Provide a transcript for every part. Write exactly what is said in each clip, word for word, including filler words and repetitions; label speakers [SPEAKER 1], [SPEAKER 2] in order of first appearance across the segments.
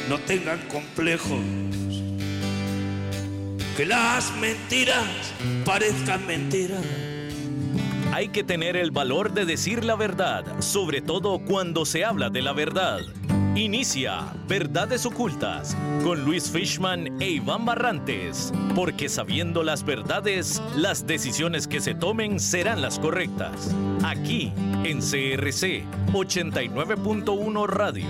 [SPEAKER 1] no tengan complejos, que las mentiras parezcan mentiras.
[SPEAKER 2] Hay que tener el valor de decir la verdad, sobre todo cuando se habla de la verdad. Inicia Verdades Ocultas con Luis Fishman e Iván Barrantes, porque sabiendo las verdades, las decisiones que se tomen serán las correctas. Aquí en C R C ochenta y nueve punto uno Radio.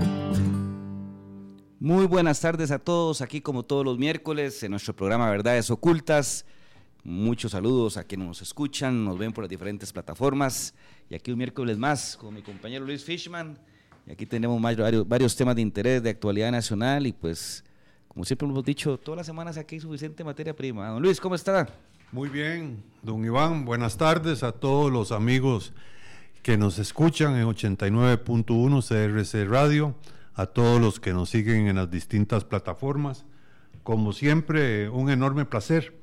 [SPEAKER 3] Muy buenas tardes a todos, aquí como todos los miércoles en nuestro programa Verdades Ocultas. Muchos saludos a quienes nos escuchan, nos ven por las diferentes plataformas. Y aquí un miércoles más con mi compañero Luis Fishman. Y aquí tenemos varios, varios temas de interés, de actualidad nacional. Y pues, como siempre hemos dicho, todas las semanas aquí hay suficiente materia prima. Don Luis, ¿cómo está?
[SPEAKER 4] Muy bien, don Iván. Buenas tardes a todos los amigos que nos escuchan en ochenta y nueve punto uno C R C Radio. A todos los que nos siguen en las distintas plataformas. Como siempre, un enorme placer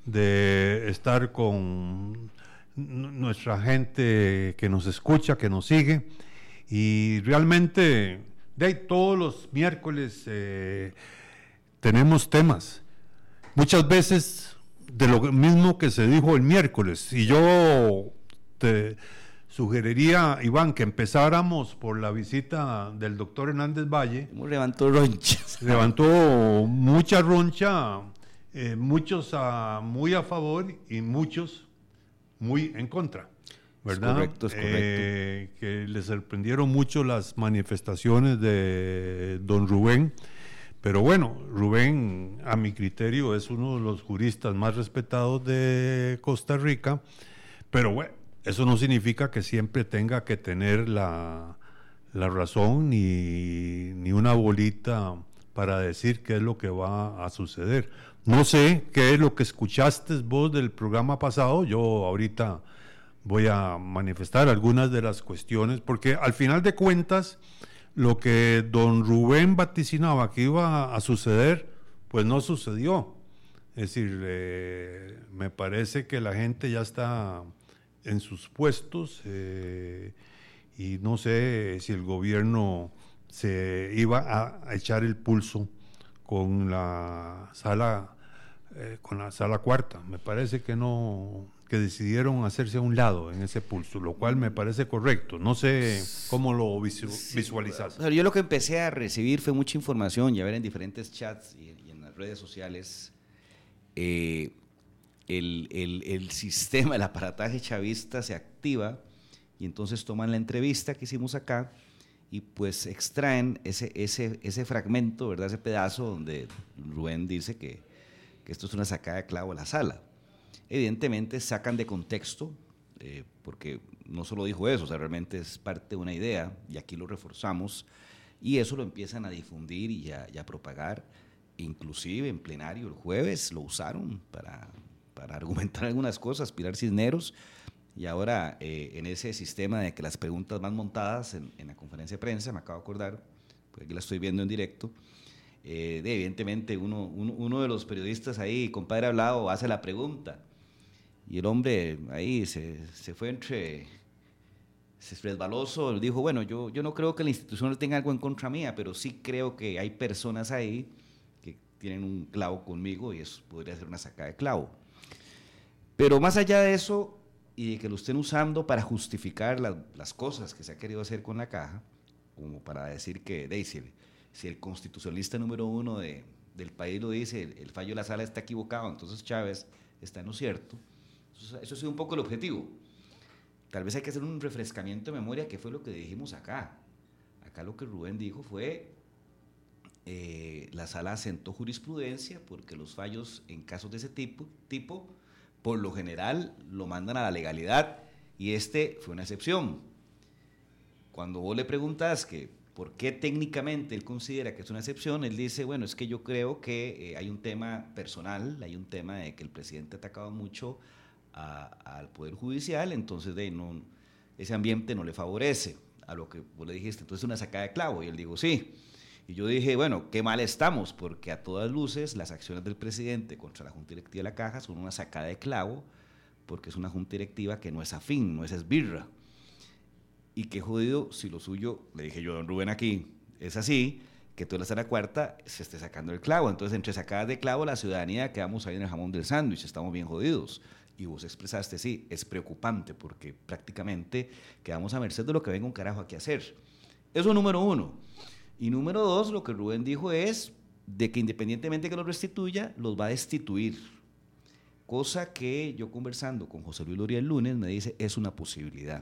[SPEAKER 4] de estar con nuestra gente que nos escucha, que nos sigue, y realmente de ahí todos los miércoles eh, tenemos temas, muchas veces de lo mismo que se dijo el miércoles, y yo te sugeriría, Iván, que empezáramos por la visita del doctor Hernández Valle.
[SPEAKER 3] Levantó ronchas.
[SPEAKER 4] Levantó mucha roncha. Eh, muchos uh, muy a favor y muchos muy en contra, ¿verdad?
[SPEAKER 3] Es correcto, es correcto.
[SPEAKER 4] Eh, que les sorprendieron mucho las manifestaciones de don Rubén, pero bueno, Rubén, a mi criterio, es uno de los juristas más respetados de Costa Rica, pero bueno, eso no significa que siempre tenga que tener la, la razón ni, ni una bolita para decir qué es lo que va a suceder. No sé qué es lo que escuchaste vos del programa pasado, yo ahorita voy a manifestar algunas de las cuestiones, porque al final de cuentas, lo que don Rubén vaticinaba que iba a suceder, pues no sucedió. Es decir, eh, me parece que la gente ya está en sus puestos eh, y no sé si el gobierno se iba a, a echar el pulso con la sala eh, con la sala cuarta. Me parece que no, que decidieron hacerse a un lado en ese pulso, lo cual me parece correcto. No sé cómo lo visu sí, visualizas.
[SPEAKER 3] Yo lo que empecé a recibir fue mucha información y a ver en diferentes chats y, y en las redes sociales eh, el, el, el sistema, el aparataje chavista se activa y entonces toman la entrevista que hicimos acá y pues extraen ese, ese, ese fragmento, ¿verdad? Ese pedazo donde Rubén dice que, que esto es una sacada de clavo a la sala. Evidentemente sacan de contexto, eh, porque no solo dijo eso, o sea, realmente es parte de una idea, y aquí lo reforzamos, y eso lo empiezan a difundir y a, y a propagar, inclusive en plenario el jueves lo usaron para, para argumentar algunas cosas, Pilar Cisneros. Y ahora, eh, en ese sistema de que las preguntas van montadas en, en la conferencia de prensa, me acabo de acordar, porque aquí la estoy viendo en directo, eh, de, evidentemente uno, uno, uno de los periodistas ahí, compadre hablado, hace la pregunta, y el hombre ahí se, se fue entre, se resbaloso, dijo, bueno, yo, yo no creo que la institución tenga algo en contra mía, pero sí creo que hay personas ahí que tienen un clavo conmigo y eso podría ser una sacada de clavo. Pero más allá de eso, y de que lo estén usando para justificar la, las cosas que se ha querido hacer con la caja, como para decir que, de, si, el, si el constitucionalista número uno de, del país lo dice, el, el fallo de la sala está equivocado, entonces Chávez está en lo cierto. Eso, eso ha sido un poco el objetivo. Tal vez hay que hacer un refrescamiento de memoria, que fue lo que dijimos acá. Acá lo que Rubén dijo fue, eh, la sala asentó jurisprudencia porque los fallos en casos de ese tipo, tipo por lo general lo mandan a la legalidad y este fue una excepción. Cuando vos le preguntas que por qué técnicamente él considera que es una excepción, él dice, bueno, es que yo creo que eh, hay un tema personal, hay un tema de que el presidente ha atacado mucho a, al Poder Judicial, entonces de, no, ese ambiente no le favorece a lo que vos le dijiste, entonces es una sacada de clavo, y él dijo, sí. Y yo dije, bueno, qué mal estamos, porque a todas luces las acciones del presidente contra la Junta Directiva de la Caja son una sacada de clavo, porque es una Junta Directiva que no es afín, no es esbirra. Y qué jodido si lo suyo, le dije yo a don Rubén aquí, es así, que tú la tercera cuarta se esté sacando el clavo. Entonces, entre sacadas de clavo, la ciudadanía quedamos ahí en el jamón del sándwich, estamos bien jodidos. Y vos expresaste, sí, es preocupante porque prácticamente quedamos a merced de lo que venga un carajo aquí a hacer. Eso es número uno. Y número dos, lo que Rubén dijo es de que independientemente que los restituya, los va a destituir. Cosa que yo conversando con José Luis Loría el lunes me dice es una posibilidad.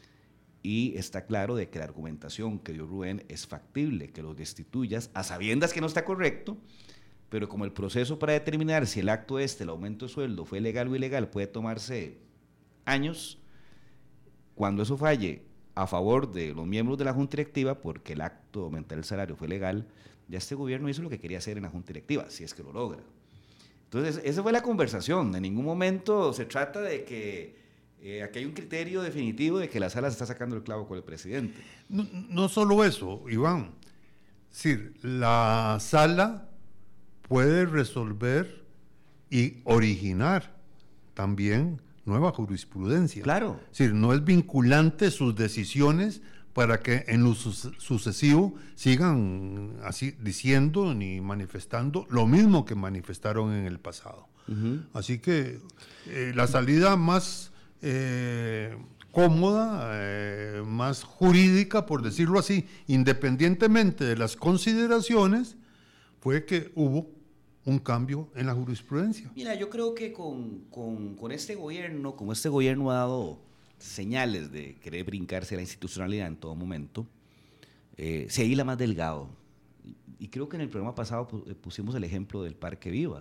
[SPEAKER 3] Y está claro de que la argumentación que dio Rubén es factible, que los destituyas a sabiendas que no está correcto, pero como el proceso para determinar si el acto este, el aumento de sueldo, fue legal o ilegal, puede tomarse años, cuando eso falle a favor de los miembros de la Junta Directiva, porque el acto de aumentar el salario fue legal, ya este gobierno hizo lo que quería hacer en la Junta Directiva, si es que lo logra. Entonces, esa fue la conversación. En ningún momento se trata de que eh, aquí hay un criterio definitivo de que la sala se está sacando el clavo con el presidente.
[SPEAKER 4] No, no solo eso, Iván. Es decir, la sala puede resolver y originar también nueva jurisprudencia.
[SPEAKER 3] Claro.
[SPEAKER 4] Es decir, no es vinculante sus decisiones para que en lo sucesivo sigan así diciendo ni manifestando lo mismo que manifestaron en el pasado. Uh-huh. Así que eh, la salida más eh, cómoda, eh, más jurídica, por decirlo así, independientemente de las consideraciones, fue que hubo un cambio en la jurisprudencia.
[SPEAKER 3] Mira, yo creo que con, con, con este gobierno, como este gobierno ha dado señales de querer brincarse la institucionalidad en todo momento, eh, se hila más delgado. Y, y creo que en el programa pasado pusimos el ejemplo del Parque Viva.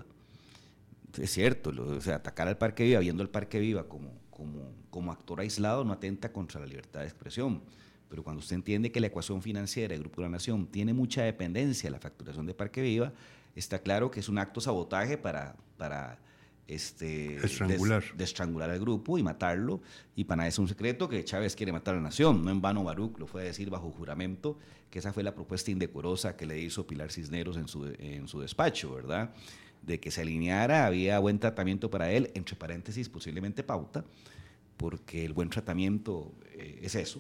[SPEAKER 3] Es cierto, lo, o sea, atacar al Parque Viva, viendo el Parque Viva como, como, como actor aislado, no atenta contra la libertad de expresión. Pero cuando usted entiende que la ecuación financiera del Grupo de la Nación tiene mucha dependencia de la facturación de Parque Viva, está claro que es un acto sabotaje para, para este,
[SPEAKER 4] estrangular.
[SPEAKER 3] Des, de estrangular al grupo y matarlo. Y para nada es un secreto que Chávez quiere matar a la nación. No en vano Baruch lo fue a decir bajo juramento, que esa fue la propuesta indecorosa que le hizo Pilar Cisneros en su, en su despacho, ¿verdad? De que se alineara, había buen tratamiento para él, entre paréntesis, posiblemente pauta, porque el buen tratamiento eh, es eso.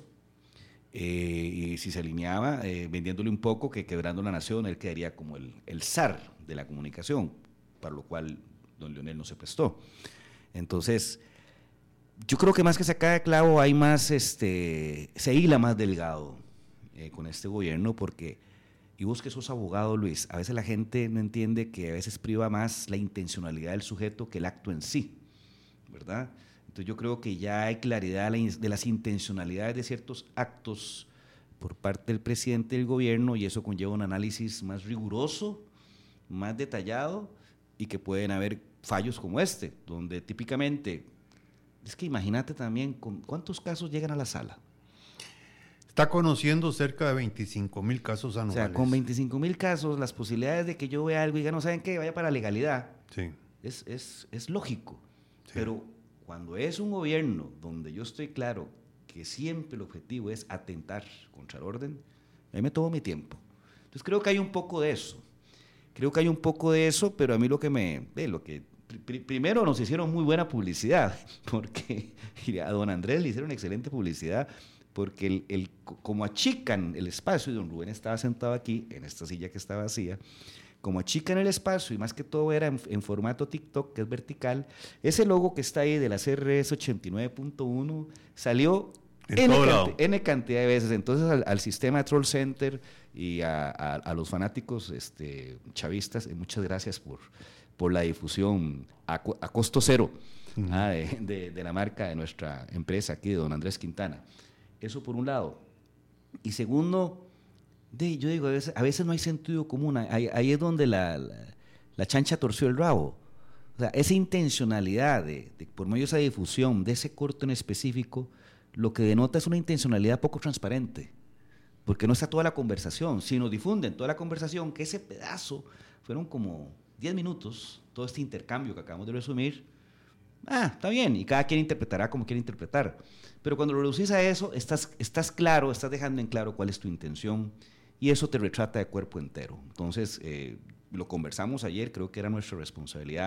[SPEAKER 3] Eh, y si se alineaba, eh, vendiéndole un poco, que quebrando la nación, él quedaría como el, el zar de la comunicación, para lo cual don Leonel no se prestó. Entonces, yo creo que más que sacar de clavo, hay más, este, se hila más delgado eh, con este gobierno, porque, y vos que sos abogado, Luis, a veces la gente no entiende que a veces priva más la intencionalidad del sujeto que el acto en sí, ¿verdad? Entonces yo creo que ya hay claridad de las intencionalidades de ciertos actos por parte del presidente del gobierno y eso conlleva un análisis más riguroso, más detallado y que pueden haber fallos como este, donde típicamente, es que imagínate también con cuántos casos llegan a la sala.
[SPEAKER 4] Está conociendo cerca de veinticinco mil casos anuales.
[SPEAKER 3] O sea, con veinticinco mil casos, las posibilidades de que yo vea algo y diga, no saben qué, vaya para la legalidad, sí. es, es, es lógico, sí. Pero cuando es un gobierno donde yo estoy claro que siempre el objetivo es atentar contra el orden, ahí me tomo mi tiempo. Entonces creo que hay un poco de eso. Creo que hay un poco de eso, pero a mí lo que me... Eh, lo que pr- primero nos hicieron muy buena publicidad, porque a don Andrés le hicieron excelente publicidad, porque el, el, como achican el espacio, y don Rubén estaba sentado aquí, en esta silla que está vacía, como achican el espacio y más que todo era en, en formato TikTok, que es vertical, ese logo que está ahí de la C R S ochenta y nueve punto uno salió N, canti- N cantidad de veces. Entonces al, al sistema Troll Center y a, a, a los fanáticos este, chavistas, eh, muchas gracias por, por la difusión a, a costo cero uh-huh. ah, de, de, de la marca de nuestra empresa aquí, de don Andrés Quintana. Eso por un lado. Y segundo... De, yo digo, a veces, a veces no hay sentido común, ahí, ahí es donde la, la, la chancha torció el rabo. O sea, esa intencionalidad, de, de, por medio de esa difusión, de ese corto en específico, lo que denota es una intencionalidad poco transparente, porque no está toda la conversación, sino difunden toda la conversación, que ese pedazo, fueron como diez minutos, todo este intercambio que acabamos de resumir, ah, está bien, y cada quien interpretará como quiere interpretar, pero cuando lo reducís a eso, estás, estás claro, estás dejando en claro cuál es tu intención, y eso te retrata de cuerpo entero. Entonces, eh, lo conversamos ayer, creo que era nuestra responsabilidad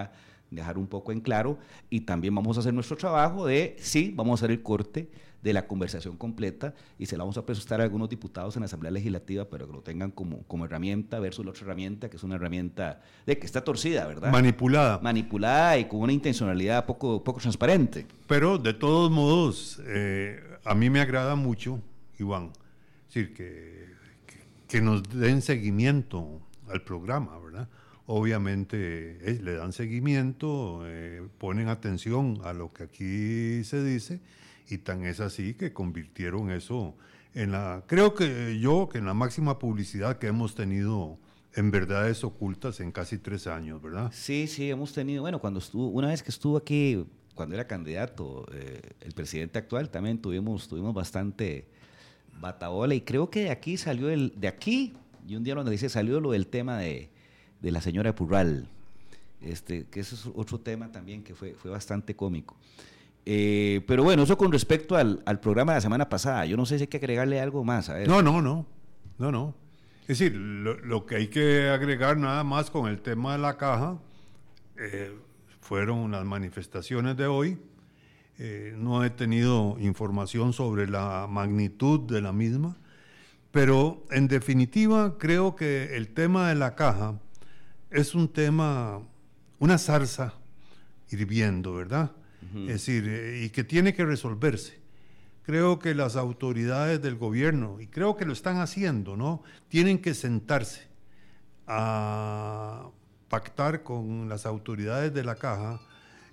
[SPEAKER 3] dejar un poco en claro, y también vamos a hacer nuestro trabajo de, sí, vamos a hacer el corte de la conversación completa y se la vamos a prestar a algunos diputados en la Asamblea Legislativa, pero que lo tengan como, como herramienta versus la otra herramienta, que es una herramienta de que está torcida, ¿verdad?
[SPEAKER 4] Manipulada.
[SPEAKER 3] Manipulada y con una intencionalidad poco, poco transparente.
[SPEAKER 4] Pero de todos modos, eh, a mí me agrada mucho, Iván, es decir, que, que, que nos den seguimiento al programa, ¿verdad? Obviamente eh, le dan seguimiento, eh, ponen atención a lo que aquí se dice, y tan es así que convirtieron eso en la, creo que yo, que en la máxima publicidad que hemos tenido en Verdades Ocultas en casi tres años, ¿verdad?
[SPEAKER 3] Sí, sí, hemos tenido, bueno, cuando estuvo, una vez que estuvo aquí, cuando era candidato, eh, el presidente actual, también tuvimos, tuvimos bastante bataola, y creo que de aquí salió el, de aquí, y un día lo dice, salió lo del tema de de la señora Purral, este, que ese es otro tema también que fue, fue bastante cómico. Eh, pero bueno, eso con respecto al, al programa de la semana pasada. Yo no sé si hay que agregarle algo más a ver.
[SPEAKER 4] No, no, no, no, no. Es decir, lo, lo que hay que agregar nada más con el tema de la caja, eh, fueron las manifestaciones de hoy. Eh, no he tenido información sobre la magnitud de la misma, pero en definitiva creo que el tema de la caja es un tema, una zarza hirviendo, ¿verdad? Uh-huh. Es decir, eh, y que tiene que resolverse. Creo que las autoridades del gobierno, y creo que lo están haciendo, ¿no?, tienen que sentarse a pactar con las autoridades de la caja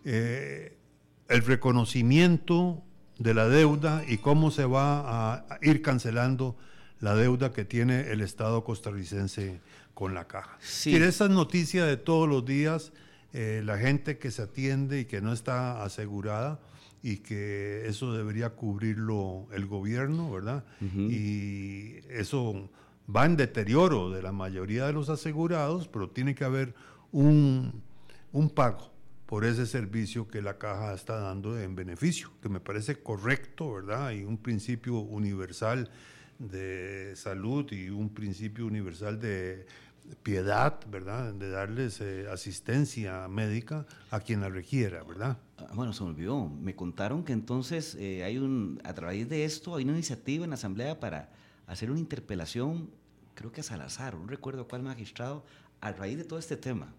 [SPEAKER 4] eh, el reconocimiento de la deuda y cómo se va a ir cancelando la deuda que tiene el Estado costarricense con la caja.
[SPEAKER 3] Sí.
[SPEAKER 4] Es decir, esas noticias de todos los días, eh, la gente que se atiende y que no está asegurada, y que eso debería cubrirlo el gobierno, ¿verdad? Uh-huh. Y eso va en deterioro de la mayoría de los asegurados, pero tiene que haber un, un pago por ese servicio que la caja está dando en beneficio, que me parece correcto, ¿verdad? Y un principio universal de salud y un principio universal de piedad, ¿verdad?, de darles eh, asistencia médica a quien la requiera, ¿verdad?
[SPEAKER 3] Ah, bueno, se me olvidó, me contaron que entonces eh, hay un, a través de esto hay una iniciativa en la Asamblea para hacer una interpelación, creo que a Salazar, no recuerdo cuál magistrado, a raíz de todo este tema.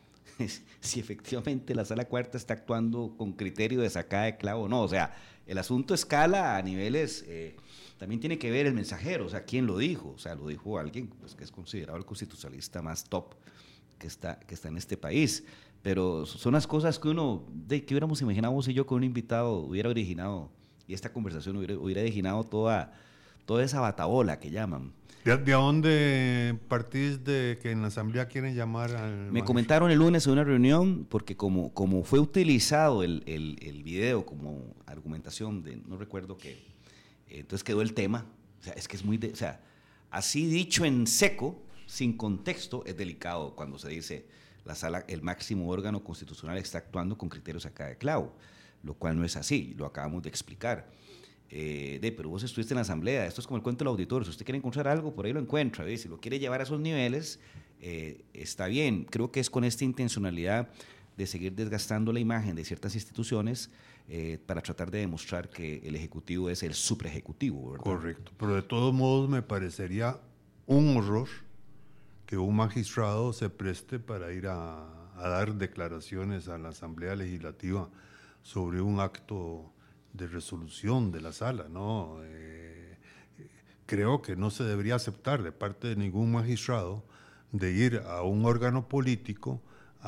[SPEAKER 3] Si efectivamente la Sala Cuarta está actuando con criterio de sacada de clavo o no, o sea, el asunto escala a niveles... Eh, también tiene que ver el mensajero, o sea, quién lo dijo, o sea, lo dijo alguien pues, que es considerado el constitucionalista más top que está, que está en este país, pero son las cosas que uno, de que hubiéramos imaginado si yo con un invitado hubiera originado, y esta conversación hubiera, hubiera originado toda, toda esa batabola que llaman.
[SPEAKER 4] ¿De, de dónde partís de que en la Asamblea quieren llamar al...
[SPEAKER 3] Me
[SPEAKER 4] magistro?
[SPEAKER 3] Comentaron el lunes en una reunión, porque como, como fue utilizado el, el, el video como argumentación de, no recuerdo qué, entonces quedó el tema, o sea, es que es muy, de, o sea, así dicho en seco, sin contexto, es delicado cuando se dice la sala, el máximo órgano constitucional está actuando con criterios acá de clavo, lo cual no es así, lo acabamos de explicar. Eh, de, pero vos estuviste en la Asamblea, esto es como el cuento del auditor, si usted quiere encontrar algo, por ahí lo encuentra, ¿ves? Si lo quiere llevar a esos niveles, eh, está bien. Creo que es con esta intencionalidad de seguir desgastando la imagen de ciertas instituciones, Eh, para tratar de demostrar que el Ejecutivo es el superejecutivo, ¿verdad?
[SPEAKER 4] Correcto, pero de todos modos me parecería un horror que un magistrado se preste para ir a, a dar declaraciones a la Asamblea Legislativa sobre un acto de resolución de la sala, ¿no? Eh, creo que no se debería aceptar de parte de ningún magistrado de ir a un órgano político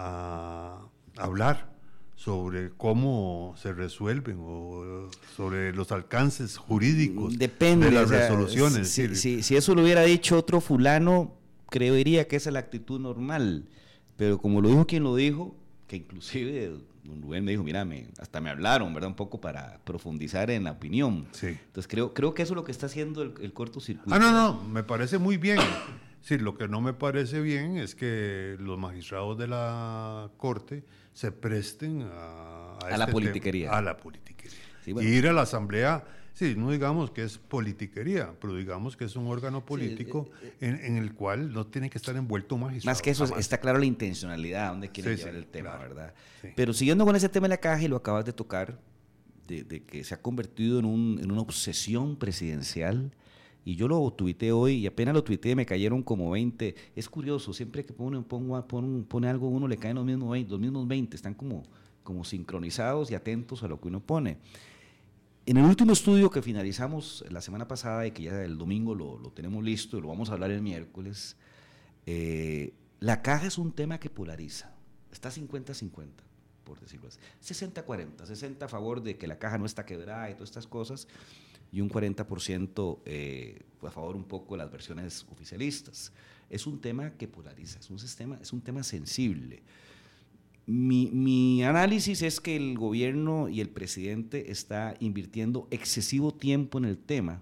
[SPEAKER 4] a, a hablar sobre cómo se resuelven o sobre los alcances jurídicos
[SPEAKER 3] Depende,
[SPEAKER 4] de las
[SPEAKER 3] o sea,
[SPEAKER 4] resoluciones.
[SPEAKER 3] Si,
[SPEAKER 4] sí.
[SPEAKER 3] si, si eso lo hubiera dicho otro fulano, creería que esa es la actitud normal, pero como lo dijo quien lo dijo, que inclusive don Rubén me dijo, mira, me, hasta me hablaron, ¿verdad?, un poco para profundizar en la opinión.
[SPEAKER 4] Sí.
[SPEAKER 3] Entonces creo, creo que eso es lo que está haciendo el, el cortocircuito.
[SPEAKER 4] Ah, no, no, me parece muy bien. Sí, lo que no me parece bien es que los magistrados de la Corte se presten a, a,
[SPEAKER 3] a
[SPEAKER 4] este
[SPEAKER 3] la politiquería.
[SPEAKER 4] Tema, a la politiquería.
[SPEAKER 3] Sí, bueno.
[SPEAKER 4] Ir a la Asamblea Sí, no digamos que es politiquería, pero digamos que es un órgano político sí, eh, eh, en, en el cual no tiene que estar envuelto un magistrado.
[SPEAKER 3] Más que eso,
[SPEAKER 4] jamás.
[SPEAKER 3] Está claro la intencionalidad, a dónde quieren sí, llevar sí, el tema,
[SPEAKER 4] claro,
[SPEAKER 3] ¿verdad?
[SPEAKER 4] Sí.
[SPEAKER 3] Pero siguiendo con ese tema de la caja, y lo acabas de tocar, de, de que se ha convertido en, un, en una obsesión presidencial, y yo lo tuiteé hoy, y apenas lo tuiteé me cayeron como veinte. Es curioso, siempre que pone, pongo, pone, pone algo, uno le caen los mismos veinte, los mismos veinte, están como, como sincronizados y atentos a lo que uno pone. En el último estudio que finalizamos la semana pasada y que ya el domingo lo, lo tenemos listo y lo vamos a hablar el miércoles, eh, la caja es un tema que polariza, está cincuenta cincuenta, por decirlo así, sesenta cuarenta, sesenta a favor de que la caja no está quebrada y todas estas cosas, y un cuarenta por ciento eh, a favor un poco de las versiones oficialistas. Es un tema que polariza, es un, sistema, es un tema sensible. Mi, mi análisis es que el gobierno y el presidente está invirtiendo excesivo tiempo en el tema,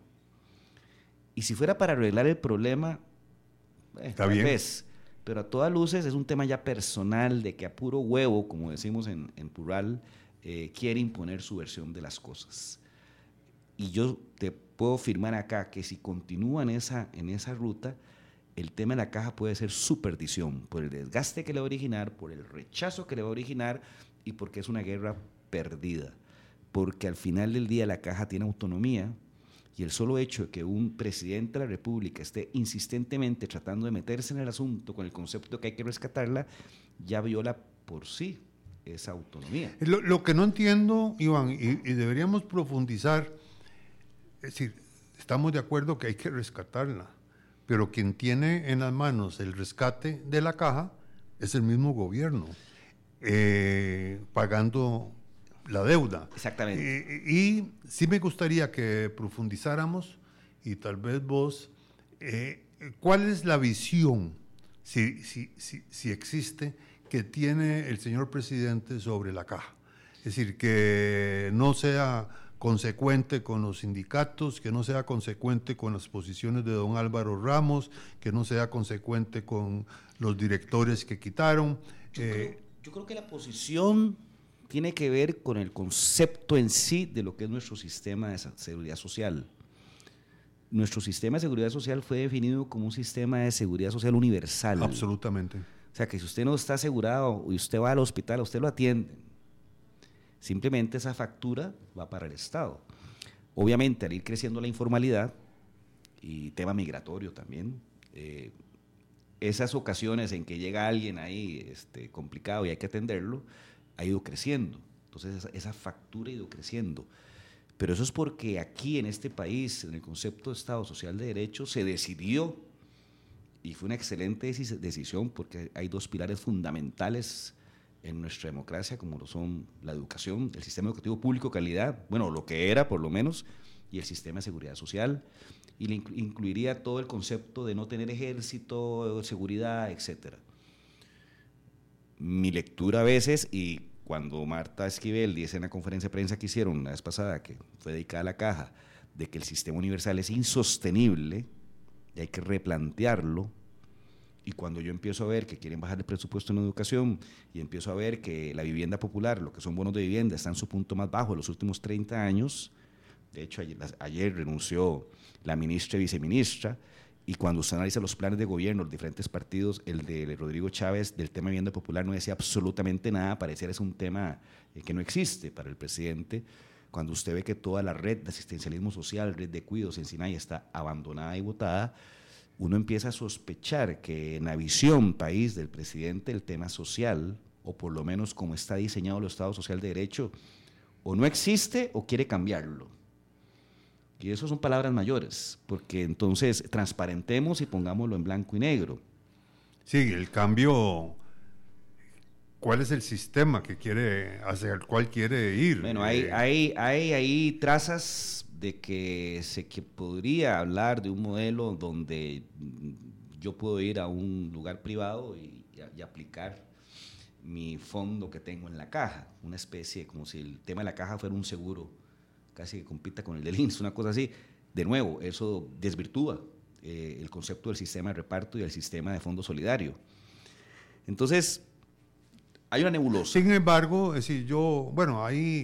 [SPEAKER 3] y si fuera para arreglar el problema, eh,
[SPEAKER 4] está
[SPEAKER 3] tal
[SPEAKER 4] bien.
[SPEAKER 3] vez, pero a todas luces es un tema ya personal, de que a puro huevo, como decimos en, en plural, eh, quiere imponer su versión de las cosas. Y yo te puedo afirmar acá que si continúa en esa, en esa ruta, el tema de la caja puede ser su perdición, por el desgaste que le va a originar, por el rechazo que le va a originar y porque es una guerra perdida. Porque al final del día la caja tiene autonomía, y el solo hecho de que un presidente de la República esté insistentemente tratando de meterse en el asunto con el concepto de que hay que rescatarla, ya viola por sí esa autonomía.
[SPEAKER 4] Lo, lo que no entiendo, Iván, y, y deberíamos profundizar, es decir, estamos de acuerdo que hay que rescatarla, pero quien tiene en las manos el rescate de la caja es el mismo gobierno, eh, pagando la deuda.
[SPEAKER 3] Exactamente.
[SPEAKER 4] Eh, y sí me gustaría que profundizáramos, y tal vez vos, eh, ¿cuál es la visión, si, si, si, si existe, que tiene el señor presidente sobre la caja? Es decir, que no sea consecuente con los sindicatos, que no sea consecuente con las posiciones de don Álvaro Ramos, que no sea consecuente con los directores que quitaron.
[SPEAKER 3] Yo,
[SPEAKER 4] eh,
[SPEAKER 3] creo, yo creo que la posición tiene que ver con el concepto en sí de lo que es nuestro sistema de seguridad social. Nuestro sistema de seguridad social fue definido como un sistema de seguridad social universal.
[SPEAKER 4] Absolutamente.
[SPEAKER 3] O sea, que si usted no está asegurado y usted va al hospital, a usted lo atienden. Simplemente esa factura va para el Estado. Obviamente, al ir creciendo la informalidad y tema migratorio también, eh, esas ocasiones en que llega alguien ahí este, complicado y hay que atenderlo, ha ido creciendo. Entonces, esa, esa factura ha ido creciendo. Pero eso es porque aquí en este país, en el concepto de Estado Social de Derecho, se decidió, y fue una excelente decisión, porque hay dos pilares fundamentales en nuestra democracia, como lo son la educación, el sistema educativo público de calidad, bueno, lo que era por lo menos, y el sistema de seguridad social, y le inclu incluiría todo el concepto de no tener ejército, seguridad, etcétera. Mi lectura a veces, y cuando Marta Esquivel dice en la conferencia de prensa que hicieron la vez pasada, que fue dedicada a la caja, de que el sistema universal es insostenible y hay que replantearlo. Y cuando yo empiezo a ver que quieren bajar el presupuesto en educación y empiezo a ver que la vivienda popular, lo que son bonos de vivienda, está en su punto más bajo en los últimos treinta años, de hecho ayer, ayer renunció la ministra y viceministra, y cuando usted analiza los planes de gobierno, los diferentes partidos, el de Rodrigo Chávez del tema de vivienda popular no decía absolutamente nada, pareciera es un tema eh, que no existe para el presidente. Cuando usted ve que toda la red de asistencialismo social, red de cuidados en Sinai está abandonada y botada, uno empieza a sospechar que en la visión país del presidente el tema social, o por lo menos como está diseñado el Estado Social de Derecho, o no existe o quiere cambiarlo. Y eso son palabras mayores, porque entonces transparentemos y pongámoslo en blanco y negro.
[SPEAKER 4] Sí, el cambio, ¿cuál es el sistema que quiere, hacia el cual quiere ir?
[SPEAKER 3] Bueno, hay,
[SPEAKER 4] eh,
[SPEAKER 3] hay, hay, hay trazas de que se que podría hablar de un modelo donde yo puedo ir a un lugar privado y, y, y aplicar mi fondo que tengo en la caja, una especie como si el tema de la caja fuera un seguro, casi que compita con el del I N S S, una cosa así. De nuevo, eso desvirtúa eh, el concepto del sistema de reparto y el sistema de fondo solidario. Entonces, hay una nebulosa.
[SPEAKER 4] Sin embargo, es decir, yo, bueno, ahí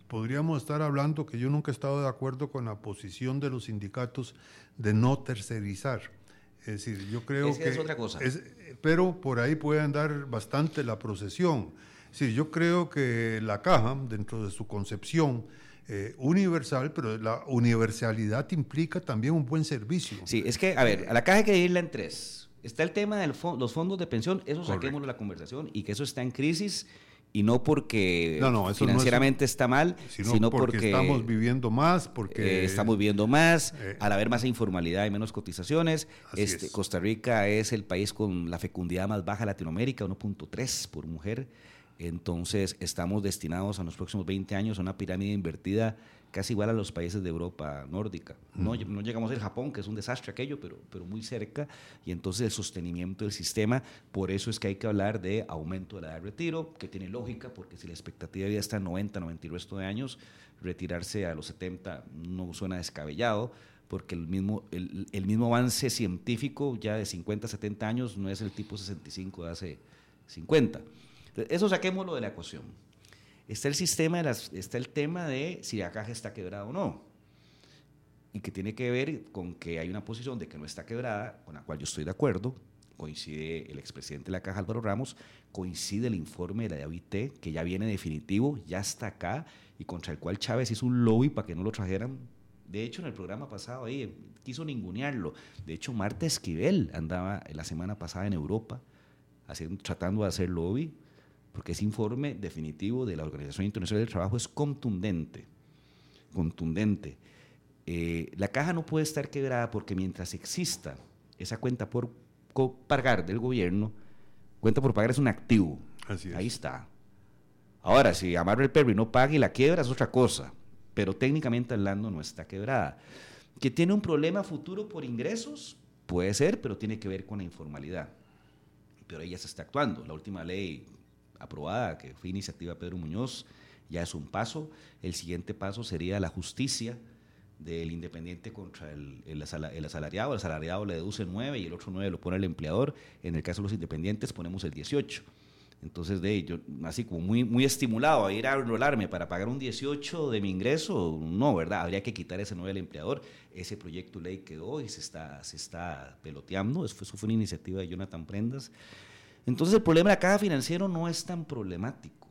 [SPEAKER 4] podríamos estar hablando que yo nunca he estado de acuerdo con la posición de los sindicatos de no tercerizar. Es decir, yo creo
[SPEAKER 3] Esa
[SPEAKER 4] que...
[SPEAKER 3] es otra cosa.
[SPEAKER 4] Es, pero por ahí puede andar bastante la procesión. Es decir, yo creo que la caja, dentro de su concepción eh, universal, pero la universalidad implica también un buen servicio.
[SPEAKER 3] Sí, es que, a ver, a la caja hay que dividirla en tres. Está el tema de fo- los fondos de pensión, eso
[SPEAKER 4] Correcto.
[SPEAKER 3] saquémoslo de la conversación, y que eso está en crisis, y no porque
[SPEAKER 4] No, no, eso no
[SPEAKER 3] financieramente
[SPEAKER 4] es-
[SPEAKER 3] está mal,
[SPEAKER 4] Sino,
[SPEAKER 3] sino,
[SPEAKER 4] porque,
[SPEAKER 3] porque,
[SPEAKER 4] estamos viviendo más, porque...
[SPEAKER 3] eh, estamos viviendo más,
[SPEAKER 4] eh,
[SPEAKER 3] al haber más informalidad y menos cotizaciones.
[SPEAKER 4] Así
[SPEAKER 3] Este,
[SPEAKER 4] es.
[SPEAKER 3] Costa Rica es el país con la fecundidad más baja de Latinoamérica, uno punto tres por mujer. Entonces, estamos destinados a los próximos veinte años a una pirámide invertida casi igual a los países de Europa nórdica. No, no llegamos a ir a Japón, que es un desastre aquello, pero, pero muy cerca. Y entonces el sostenimiento del sistema, por eso es que hay que hablar de aumento de la edad de retiro, que tiene lógica, porque si la expectativa de vida está en noventa, noventa y resto de años, retirarse a los setenta no suena descabellado, porque el mismo, el, el mismo avance científico ya de cincuenta, setenta años no es el tipo sesenta y cinco de hace cincuenta. Entonces, eso saquémoslo de la ecuación. Está el sistema, de las, está el tema de si la caja está quebrada o no, y que tiene que ver con que hay una posición de que no está quebrada, con la cual yo estoy de acuerdo. Coincide el expresidente de la Caja, Álvaro Ramos, coincide el informe de la O I T, que ya viene definitivo, ya está acá, y contra el cual Chávez hizo un lobby para que no lo trajeran. De hecho, en el programa pasado ahí quiso ningunearlo. De hecho, Marta Esquivel andaba la semana pasada en Europa haciendo, tratando de hacer lobby, porque ese informe definitivo de la Organización Internacional del Trabajo es contundente, contundente. Eh, la caja no puede estar quebrada porque mientras exista esa cuenta por pagar del gobierno, cuenta por pagar es un activo.
[SPEAKER 4] Así es.
[SPEAKER 3] Ahí está. Ahora, si amarra el perro y no paga y la quiebra es otra cosa, pero técnicamente hablando no está quebrada. ¿Que tiene un problema futuro por ingresos? Puede ser, pero tiene que ver con la informalidad. Pero ella se está actuando. La última ley aprobada, que fue iniciativa de Pedro Muñoz, ya es un paso. El siguiente paso sería la justicia del independiente contra el, el, el asalariado. El asalariado le deduce nueve y el otro nueve lo pone el empleador. En el caso de los independientes ponemos el dieciocho. Entonces, de yo así como muy, muy estimulado a ir a enrolarme para pagar un dieciocho de mi ingreso, no, ¿verdad? Habría que quitar ese nueve al empleador. Ese proyecto de ley quedó y se está, se está peloteando. Eso fue, eso fue una iniciativa de Jonathan Prendas. Entonces, el problema de la caja financiero no es tan problemático.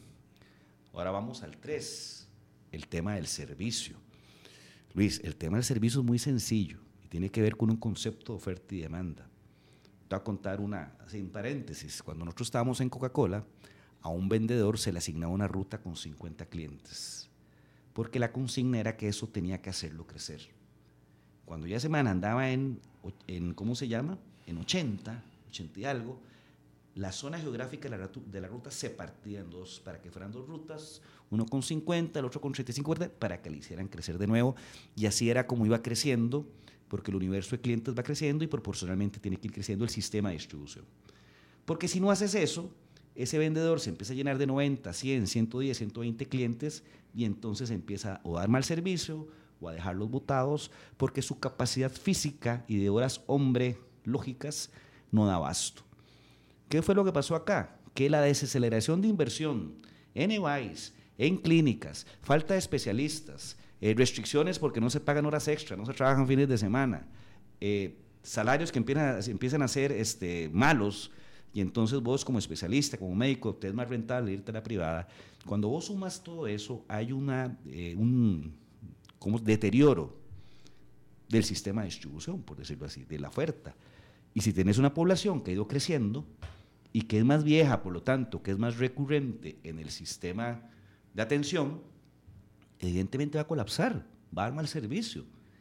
[SPEAKER 3] Ahora vamos al tres, el tema del servicio. Luis, el tema del servicio es muy sencillo y tiene que ver con un concepto de oferta y demanda. Te voy a contar una, así en paréntesis. Cuando nosotros estábamos en Coca-Cola, a un vendedor se le asignaba una ruta con cincuenta clientes, porque la consigna era que eso tenía que hacerlo crecer. Cuando ya semana andaba en, en, ¿cómo se llama? En ochenta, ochenta y algo, la zona geográfica de la, de la ruta se partía en dos, para que fueran dos rutas, uno con cincuenta, el otro con treinta y cinco, para que le hicieran crecer de nuevo, y así era como iba creciendo, porque el universo de clientes va creciendo y proporcionalmente tiene que ir creciendo el sistema de distribución. Porque si no haces eso, ese vendedor se empieza a llenar de noventa, cien, ciento diez, ciento veinte clientes y entonces empieza o a dar mal servicio o a dejarlos botados porque su capacidad física y de horas hombre lógicas no da abasto. ¿Qué fue lo que pasó acá? Que la desaceleración de inversión en E B I S, en clínicas, falta de especialistas, Eh, restricciones porque no se pagan horas extra, no se trabajan fines de semana, eh, salarios que empiezan, empiezan a ser este, malos, y entonces vos como especialista, como médico, te es más rentable irte a la privada. Cuando vos sumas todo eso, hay una, eh, un como deterioro del sistema de distribución, por decirlo así, de la oferta. Y si tenés una población que ha ido creciendo y que es más vieja, por lo tanto, que es más recurrente en el sistema de atención, evidentemente va a colapsar, va a dar mal servicio.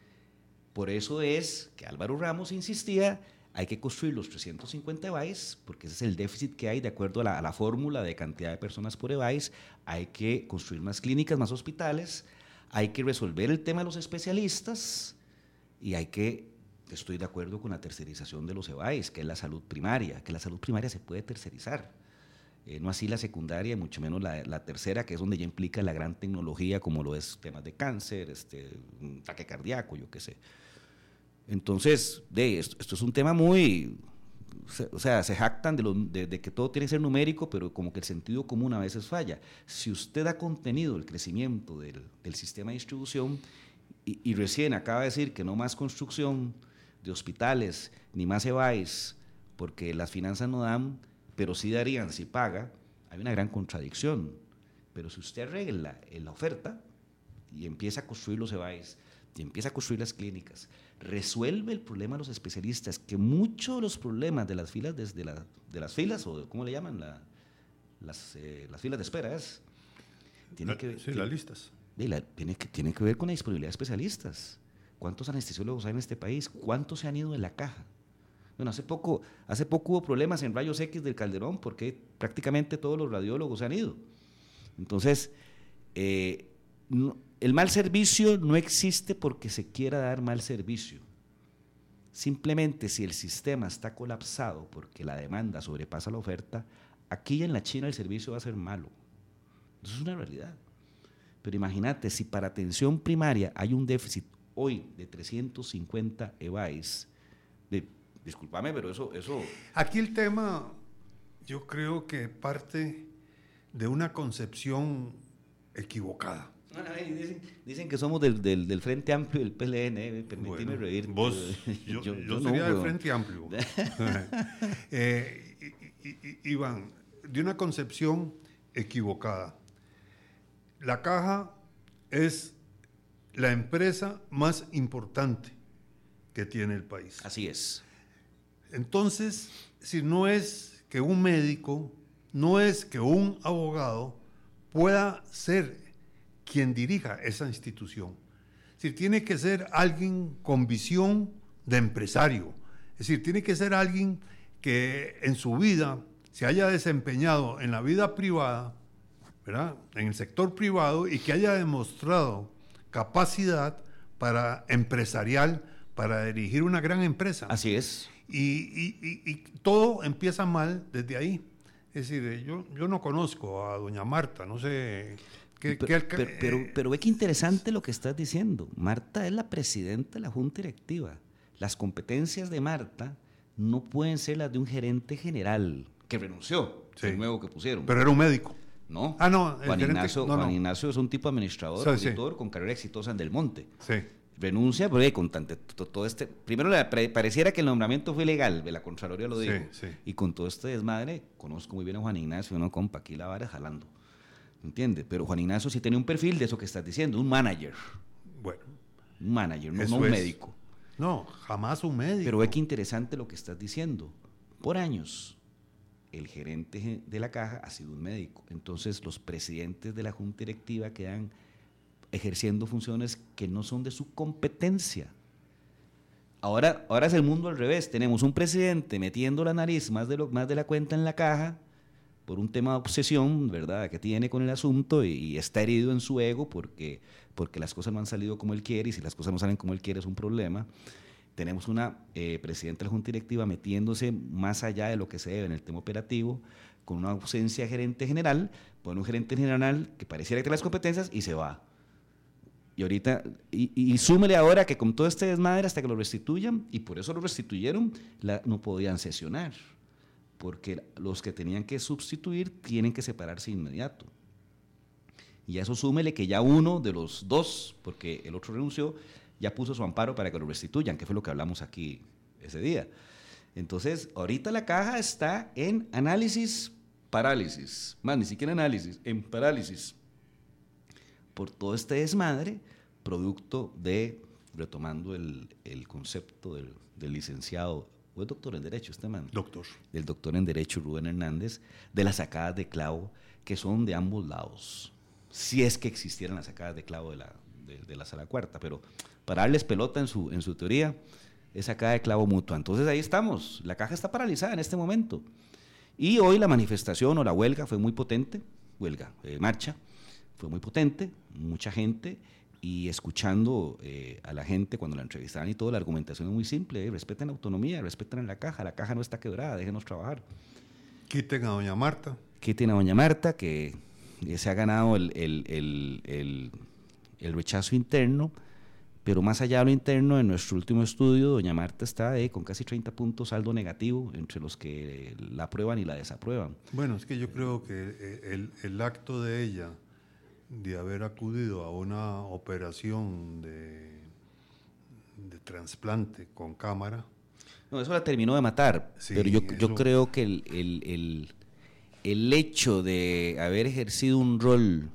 [SPEAKER 3] Por eso es que Álvaro Ramos insistía, hay que construir los trescientos cincuenta E B I S, porque ese es el déficit que hay de acuerdo a la, a la fórmula de cantidad de personas por E B I S, hay que construir más clínicas, más hospitales, hay que resolver el tema de los especialistas y hay que, estoy de acuerdo con la tercerización de los E B I S, que es la salud primaria, que la salud primaria se puede tercerizar. Eh, no así la secundaria, mucho menos la, la tercera, que es donde ya implica la gran tecnología, como lo es temas de cáncer, este, un ataque cardíaco, yo qué sé. Entonces, de, esto, esto es un tema muy, se, o sea, se jactan de, lo, de, de que todo tiene que ser numérico, pero como que el sentido común a veces falla. Si usted da contenido el crecimiento del, del sistema de distribución y, y recién acaba de decir que no más construcción de hospitales, ni más E B A Es, porque las finanzas no dan, pero sí darían si paga, hay una gran contradicción. Pero si usted arregla en la oferta y empieza a construir los E B A Es, y empieza a construir las clínicas, resuelve el problema de los especialistas, que muchos de los problemas de las filas, desde la, de las filas, o de, ¿cómo le llaman? La, las, eh, las filas de espera, es. Tiene
[SPEAKER 4] la,
[SPEAKER 3] que,
[SPEAKER 4] sí,
[SPEAKER 3] tiene,
[SPEAKER 4] las listas.
[SPEAKER 3] La, tiene, que, tiene que ver con la disponibilidad de especialistas. ¿Cuántos anestesiólogos hay en este país? ¿Cuántos se han ido de la caja? Bueno, hace poco, hace poco hubo problemas en rayos X del Calderón, porque prácticamente todos los radiólogos se han ido. Entonces, eh, no, el mal servicio no existe porque se quiera dar mal servicio. Simplemente si el sistema está colapsado porque la demanda sobrepasa la oferta, aquí en la China el servicio va a ser malo. Eso es una realidad. Pero imagínate, si para atención primaria hay un déficit hoy de trescientos cincuenta E B A Es, de, discúlpame, pero eso, eso...
[SPEAKER 4] Aquí el tema, yo creo que parte de una concepción equivocada.
[SPEAKER 3] Ay, dicen, dicen que somos del, del, del Frente Amplio del P L N, eh, permíteme
[SPEAKER 4] bueno,
[SPEAKER 3] reír.
[SPEAKER 4] Vos, yo, yo, yo sería no, del Frente Amplio. eh, y, y, Iván, de una concepción equivocada. La Caja es la empresa más importante que tiene el país.
[SPEAKER 3] Así es.
[SPEAKER 4] Entonces, si no es que un médico, no es que un abogado pueda ser quien dirija esa institución. Es decir, tiene que ser alguien con visión de empresario. Es decir, tiene que ser alguien que en su vida se haya desempeñado en la vida privada, ¿verdad?, en el sector privado, y que haya demostrado capacidad para empresarial, para dirigir una gran empresa.
[SPEAKER 3] Así es.
[SPEAKER 4] Y, y, y, y todo empieza mal desde ahí. Es decir, yo, yo no conozco a doña Marta, no sé... ¿Qué,
[SPEAKER 3] pero,
[SPEAKER 4] qué,
[SPEAKER 3] pero, pero, pero ve que interesante lo que estás diciendo. Marta es la presidenta de la Junta Directiva. Las competencias de Marta no pueden ser las de un gerente general que renunció, sí, el nuevo que pusieron.
[SPEAKER 4] Pero era un médico.
[SPEAKER 3] No,
[SPEAKER 4] ah, no,
[SPEAKER 3] Juan,
[SPEAKER 4] gerente,
[SPEAKER 3] Ignacio,
[SPEAKER 4] no, no.
[SPEAKER 3] Juan Ignacio es un tipo administrador,
[SPEAKER 4] sí,
[SPEAKER 3] auditor,
[SPEAKER 4] sí,
[SPEAKER 3] con carrera exitosa en Del Monte.
[SPEAKER 4] Sí.
[SPEAKER 3] Renuncia, porque con tanto, todo este... Primero le pareciera que el nombramiento fue legal, la Contraloría lo dijo.
[SPEAKER 4] Sí, sí.
[SPEAKER 3] Y con todo este desmadre, conozco muy bien a Juan Ignacio, no, compa, aquí la vara jalando. ¿Entiendes? Pero Juan Ignacio sí tenía un perfil de eso que estás diciendo, un manager.
[SPEAKER 4] Bueno.
[SPEAKER 3] Un manager, no, no un
[SPEAKER 4] es.
[SPEAKER 3] médico.
[SPEAKER 4] No, jamás un médico.
[SPEAKER 3] Pero ve que interesante lo que estás diciendo. Por años, el gerente de la Caja ha sido un médico. Entonces, los presidentes de la Junta Directiva quedan ejerciendo funciones que no son de su competencia. Ahora, ahora es el mundo al revés. Tenemos un presidente metiendo la nariz más de, lo, más de la cuenta en la Caja por un tema de obsesión, ¿verdad?, que tiene con el asunto, y, y está herido en su ego porque, porque las cosas no han salido como él quiere, y si las cosas no salen como él quiere es un problema. Tenemos una eh, presidenta de la Junta Directiva metiéndose más allá de lo que se debe en el tema operativo, con una ausencia de gerente general, pone un gerente general que pareciera que tiene las competencias y se va. Y ahorita, y, y súmele ahora que con todo este desmadre hasta que lo restituyan, y por eso lo restituyeron, la, no podían sesionar, porque los que tenían que sustituir tienen que separarse de inmediato. Y a eso súmele que ya uno de los dos, porque el otro renunció, ya puso su amparo para que lo restituyan, que fue lo que hablamos aquí ese día. Entonces, ahorita la Caja está en análisis, parálisis, más ni siquiera análisis, en parálisis, por todo este desmadre, producto de, retomando el, el concepto del, del licenciado, o es doctor en Derecho este man.
[SPEAKER 4] Doctor.
[SPEAKER 3] Del doctor en Derecho Rubén Hernández, de las sacadas de clavo, que son de ambos lados, si es que existieran las sacadas de clavo de la, de, de la Sala Cuarta, pero para darles pelota en su, en su teoría, es sacada de clavo mutua. Entonces ahí estamos, la Caja está paralizada en este momento. Y hoy la manifestación o la huelga fue muy potente, huelga, eh, marcha, fue muy potente, mucha gente, y escuchando eh, a la gente cuando la entrevistaban y todo, la argumentación es muy simple, eh, respeten la autonomía, respeten la Caja, la Caja no está quebrada, déjenos trabajar.
[SPEAKER 4] Quiten a doña Marta.
[SPEAKER 3] Quiten a doña Marta, que se ha ganado el, el, el, el, el rechazo interno, pero más allá de lo interno, en nuestro último estudio, doña Marta está eh, con casi treinta puntos saldo negativo entre los que la aprueban y la desaprueban.
[SPEAKER 4] Bueno, es que yo creo que el, el acto de ella de haber acudido a una operación de, de trasplante con cámara.
[SPEAKER 3] No, eso la terminó de matar,
[SPEAKER 4] Sí,
[SPEAKER 3] pero yo, yo
[SPEAKER 4] eso-
[SPEAKER 3] creo que el, el, el, el hecho de haber ejercido un rol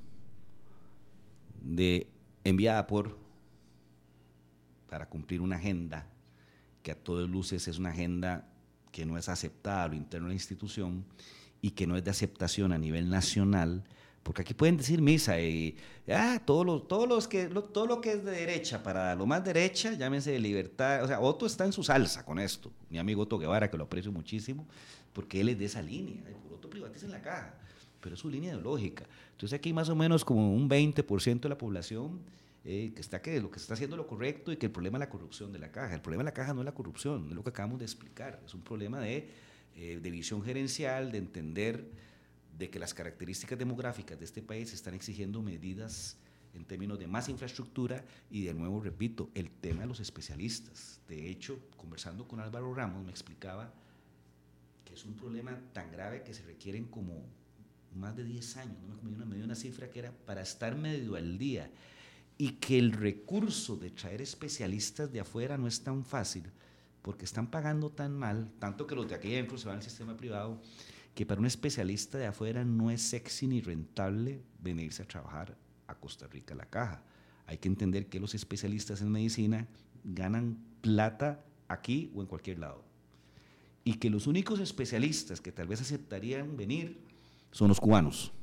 [SPEAKER 3] de enviada por para cumplir una agenda que a todas luces es una agenda que no es aceptada a lo interno de la institución y que no es de aceptación a nivel nacional, porque aquí pueden decir misa y ah, todos los, todos los que, lo, todo lo que es de derecha, para lo más derecha, llámese de libertad, o sea, Otto está en su salsa con esto, mi amigo Otto Guevara, que lo aprecio muchísimo, porque él es de esa línea, por Otto privatiza en la caja, pero es su línea ideológica. Entonces aquí más o menos como un veinte por ciento de la población eh, que está que lo que se está haciendo es lo correcto y que el problema es la corrupción de la caja. El problema de la caja no es la corrupción, es lo que acabamos de explicar, es un problema de, eh, de visión gerencial, de entender de que las características demográficas de este país están exigiendo medidas en términos de más infraestructura y de nuevo, repito, el tema de los especialistas. De hecho, conversando con Álvaro Ramos me explicaba que es un problema tan grave que se requieren como más de diez años, no me dio una, me dio una cifra que era para estar medio al día, y que el recurso de traer especialistas de afuera no es tan fácil porque están pagando tan mal, tanto que los de aquí adentro se van al sistema privado, que para un especialista de afuera no es sexy ni rentable venirse a trabajar a Costa Rica a la caja. Hay que entender que los especialistas en medicina ganan plata aquí o en cualquier lado, y que los únicos especialistas que tal vez aceptarían venir son los cubanos,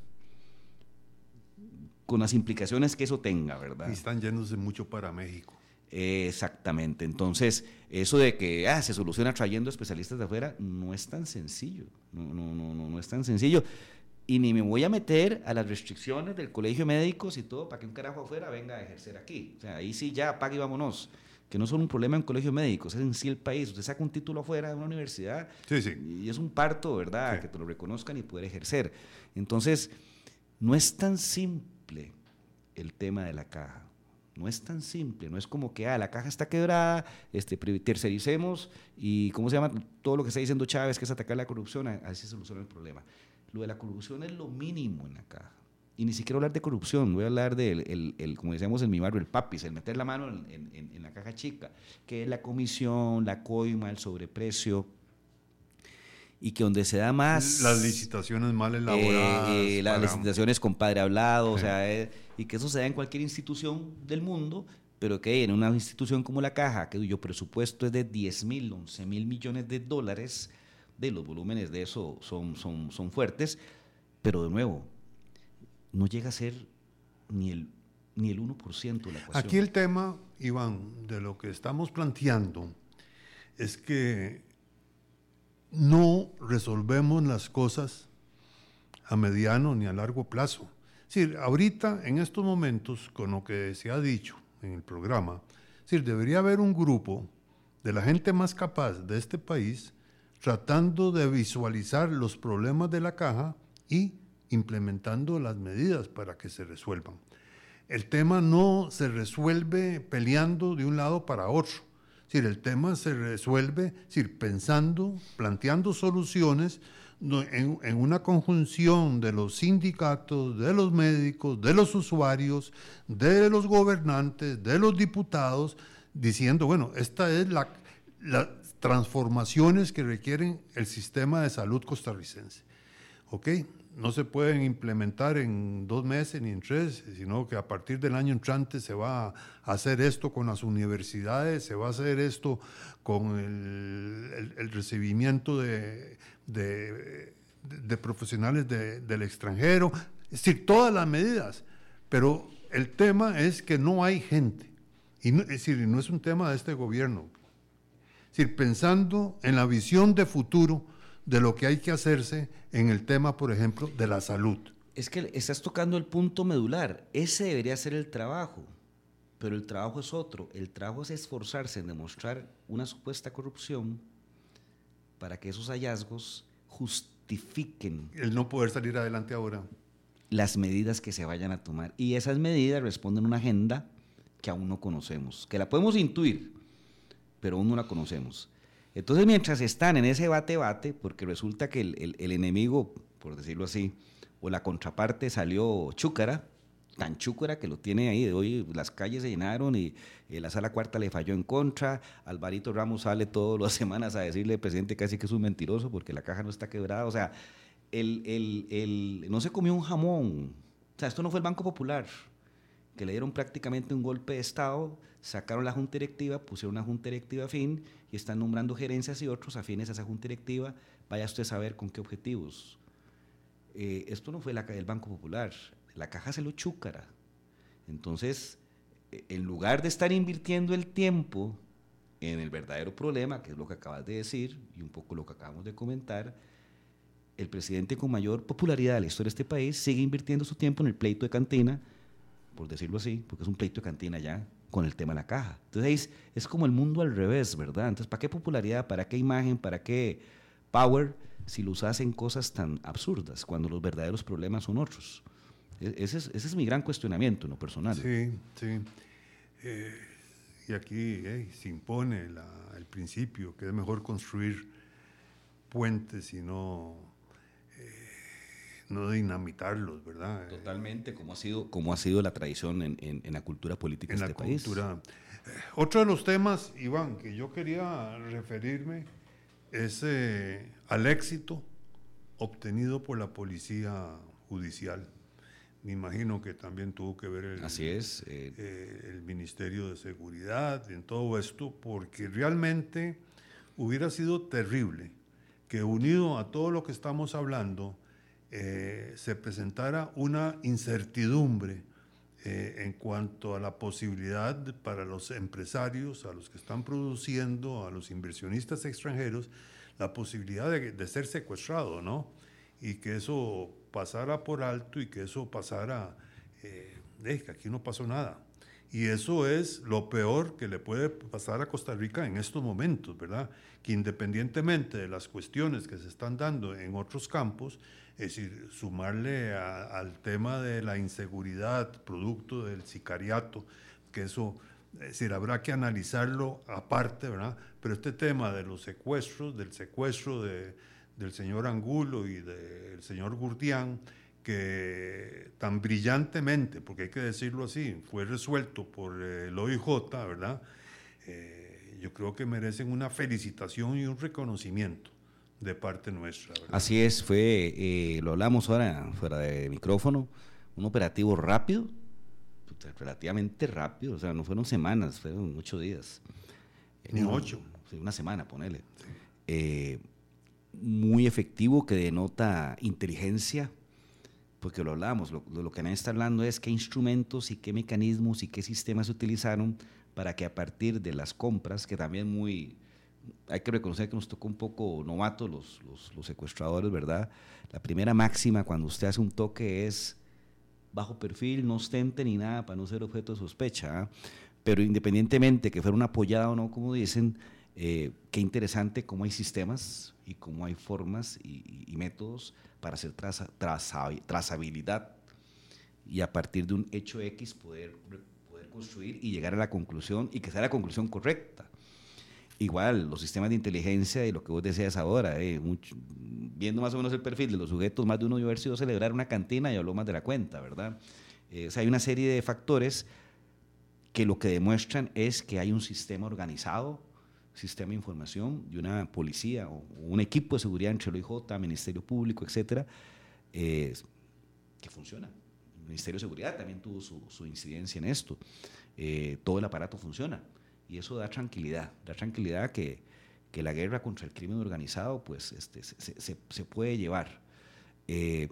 [SPEAKER 3] con las implicaciones que eso tenga, ¿verdad?
[SPEAKER 4] Y están yéndose mucho para México.
[SPEAKER 3] Eh, exactamente. Entonces, eso de que ah, se soluciona trayendo especialistas de afuera no es tan sencillo. No, no, no, no, no es tan sencillo. Y ni me voy a meter a las restricciones del colegio de médicos y todo para que un carajo afuera venga a ejercer aquí. O sea, ahí sí ya apague y vámonos. Que no son un problema en colegio de médicos, es en sí el país. Usted saca un título afuera de una universidad
[SPEAKER 4] Sí, sí.
[SPEAKER 3] y es un parto, ¿verdad?
[SPEAKER 4] Sí.
[SPEAKER 3] Que te lo reconozcan y poder ejercer. Entonces, no es tan simple el tema de la caja. No es tan simple, no es como que ah, la caja está quebrada, este, tercericemos y ¿cómo se llama? Todo lo que está diciendo Chávez, que es atacar la corrupción, así se soluciona el problema. Lo de la corrupción es lo mínimo en la caja. Y ni siquiera hablar de corrupción, voy a hablar del, el, el, como decíamos en mi barrio, el papis, el meter la mano en, en, en la caja chica, que es la comisión, la coima, el sobreprecio, y que donde se da más...
[SPEAKER 4] Las licitaciones mal elaboradas.
[SPEAKER 3] Eh, eh, las
[SPEAKER 4] para...
[SPEAKER 3] licitaciones con padre hablado,
[SPEAKER 4] Sí.
[SPEAKER 3] o sea, eh, y que eso se da en cualquier institución del mundo, pero que en una institución como la Caja, que cuyo presupuesto es de diez mil, once mil millones de dólares, de los volúmenes de eso son, son, son fuertes, pero de nuevo, no llega a ser ni el, ni el uno por ciento de la ecuación.
[SPEAKER 4] Aquí el tema, Iván, de lo que estamos planteando es que no resolvemos las cosas a mediano ni a largo plazo. Es decir, ahorita, en estos momentos, con lo que se ha dicho en el programa, es decir, debería haber un grupo de la gente más capaz de este país tratando de visualizar los problemas de la caja y implementando las medidas para que se resuelvan. El tema no se resuelve peleando de un lado para otro. Es decir, el tema se resuelve es decir, pensando, planteando soluciones en, en una conjunción de los sindicatos, de los médicos, de los usuarios, de los gobernantes, de los diputados, diciendo, bueno, esta es la, las transformaciones que requieren el sistema de salud costarricense. ¿Ok? No se pueden implementar en dos meses ni en tres, sino que a partir del año entrante se va a hacer esto con las universidades, se va a hacer esto con el, el, el recibimiento de, de, de profesionales de, del extranjero, es decir, todas las medidas, pero el tema es que no hay gente, y no, es decir, no es un tema de este gobierno, es decir, pensando en la visión de futuro de lo que hay que hacerse en el tema, por ejemplo, de la salud.
[SPEAKER 3] Es que estás tocando el punto medular. Ese debería ser el trabajo, pero el trabajo es otro. El trabajo es esforzarse en demostrar una supuesta corrupción para que esos hallazgos justifiquen
[SPEAKER 4] El no poder salir adelante ahora.
[SPEAKER 3] las medidas que se vayan a tomar. Y esas medidas responden a una agenda que aún no conocemos, que la podemos intuir, pero aún no la conocemos. Entonces, mientras están en ese bate-bate, porque resulta que el, el, el enemigo, por decirlo así, o la contraparte salió chúcara, tan chúcara que lo tiene ahí, de hoy las calles se llenaron y eh, la sala cuarta le falló en contra, Alvarito Ramos sale todas las semanas a decirle al presidente casi que es un mentiroso porque la caja no está quebrada, o sea, el, el, el, no se comió un jamón, o sea, esto no fue el Banco Popular, que le dieron prácticamente un golpe de Estado, sacaron la junta directiva, pusieron una junta directiva afín y están nombrando gerencias y otros afines a esa junta directiva, vaya usted a saber con qué objetivos. Eh, esto no fue la, el Banco Popular, la caja se lo chúcara. Entonces, en lugar de estar invirtiendo el tiempo en el verdadero problema, que es lo que acabas de decir y un poco lo que acabamos de comentar, el presidente con mayor popularidad de la historia de este país sigue invirtiendo su tiempo en el pleito de cantina, por decirlo así, porque es un pleito de cantina ya con el tema de la caja. Entonces es, es como el mundo al revés, ¿verdad? Entonces, ¿para qué popularidad? ¿Para qué imagen? ¿Para qué power? Si los hacen cosas tan absurdas, cuando los verdaderos problemas son otros. Ese es, ese es mi gran cuestionamiento en lo personal.
[SPEAKER 4] Sí, sí. Eh, y aquí eh, se impone la, el principio que es mejor construir puentes y no, eh, no dinamitarlos, ¿verdad?
[SPEAKER 3] Totalmente, como ha sido, como ha sido la tradición en, en, en la cultura política de este país.
[SPEAKER 4] Cultura. Eh, otro de los temas, Iván, que yo quería referirme es eh, al éxito obtenido por la policía judicial. Me imagino que también tuvo que ver el,
[SPEAKER 3] Así es, eh,
[SPEAKER 4] eh, el Ministerio de Seguridad en todo esto, porque realmente hubiera sido terrible que unido a todo lo que estamos hablando eh, se presentara una incertidumbre eh, en cuanto a la posibilidad de, para los empresarios, a los que están produciendo, a los inversionistas extranjeros, la posibilidad de, de ser secuestrado, ¿no? Y que eso pasara por alto y que eso pasara, eh, eh, que aquí no pasó nada. Y eso es lo peor que le puede pasar a Costa Rica en estos momentos, ¿verdad? Que independientemente de las cuestiones que se están dando en otros campos, es decir, sumarle a, al tema de la inseguridad, producto del sicariato, que eso, es decir, habrá que analizarlo aparte, ¿verdad? Pero este tema de los secuestros, del secuestro de, del señor Angulo y del señor Gurdián, que tan brillantemente, porque hay que decirlo así, fue resuelto por el O I J, ¿verdad? Eh, yo creo que merecen una felicitación y un reconocimiento de parte nuestra, ¿verdad?
[SPEAKER 3] Así es, fue, eh, lo hablamos ahora fuera de micrófono, un operativo rápido, relativamente rápido, o sea, no fueron semanas, fueron ocho días.
[SPEAKER 4] Ni
[SPEAKER 3] no,
[SPEAKER 4] ocho.
[SPEAKER 3] Una semana, ponele.
[SPEAKER 4] Sí.
[SPEAKER 3] Eh, muy efectivo, que denota inteligencia, porque lo hablamos, lo, lo que nadie está hablando es qué instrumentos y qué mecanismos y qué sistemas se utilizaron para que a partir de las compras, que también muy, hay que reconocer que nos tocó un poco novato los, los, los secuestradores, ¿verdad? La primera máxima cuando usted hace un toque es bajo perfil, no ostente ni nada para no ser objeto de sospecha, ¿eh? Pero independientemente que fuera una apoyada o no, como dicen, eh, qué interesante cómo hay sistemas y cómo hay formas y, y, y métodos para hacer traza, traza, trazabilidad y a partir de un hecho X poder, poder construir y llegar a la conclusión y que sea la conclusión correcta. Igual, los sistemas de inteligencia y lo que vos decías ahora, eh, mucho, viendo más o menos el perfil de los sujetos, más de uno debió haber sido celebrar una cantina y habló más de la cuenta, ¿verdad? Eh, o sea, hay una serie de factores que lo que demuestran es que hay un sistema organizado, sistema de información y una policía o un equipo de seguridad entre el O I J, Ministerio Público, etcétera, eh, que funciona. El Ministerio de Seguridad también tuvo su, su incidencia en esto. Eh, todo el aparato funciona y eso da tranquilidad, da tranquilidad que, que la guerra contra el crimen organizado pues, este, se, se, se puede llevar. Eh,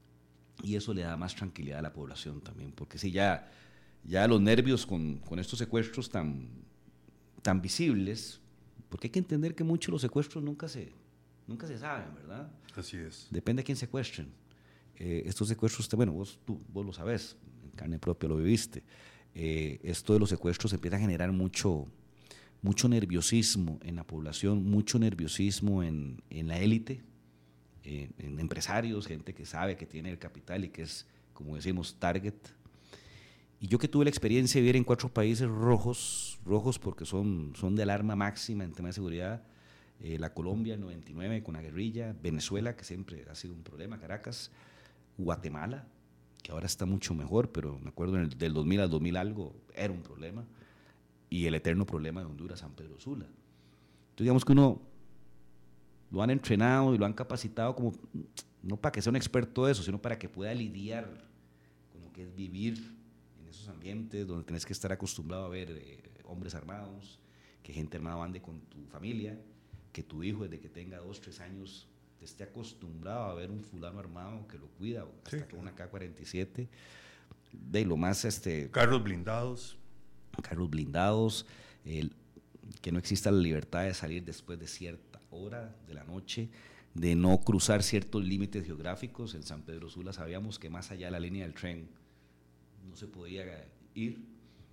[SPEAKER 3] y eso le da más tranquilidad a la población también, porque si ya, ya los nervios con, con estos secuestros tan, tan visibles, porque hay que entender que muchos de los secuestros nunca se, nunca se saben, ¿verdad?
[SPEAKER 4] Así es.
[SPEAKER 3] Depende de quién secuestren. Eh, estos secuestros, bueno, vos, tú, vos lo sabés, en carne propia lo viviste. Eh, esto de los secuestros empieza a generar mucho, mucho nerviosismo en la población, mucho nerviosismo en, en la élite, eh, en empresarios, gente que sabe que tiene el capital y que es, como decimos, target. Y yo que tuve la experiencia de vivir en cuatro países rojos, rojos porque son, son de alarma máxima en tema de seguridad, eh, la Colombia, el noventa y nueve con la guerrilla, Venezuela, que siempre ha sido un problema, Caracas, Guatemala, que ahora está mucho mejor, pero me acuerdo en el, del dos mil al dos mil algo era un problema, y el eterno problema de Honduras, San Pedro Sula. Entonces digamos que uno lo han entrenado y lo han capacitado como, no para que sea un experto de eso, sino para que pueda lidiar con lo que es vivir en esos ambientes donde tenés que estar acostumbrado a ver eh, hombres armados, que gente armada ande con tu familia, que tu hijo desde que tenga dos, tres años te esté acostumbrado a ver un fulano armado que lo cuida, hasta sí, con una K cuarenta y siete, de lo más este
[SPEAKER 4] carros blindados,
[SPEAKER 3] carros blindados, el, que no exista la libertad de salir después de cierta hora de la noche, de no cruzar ciertos límites geográficos. En San Pedro Sula sabíamos que más allá de la línea del tren no se podía ir.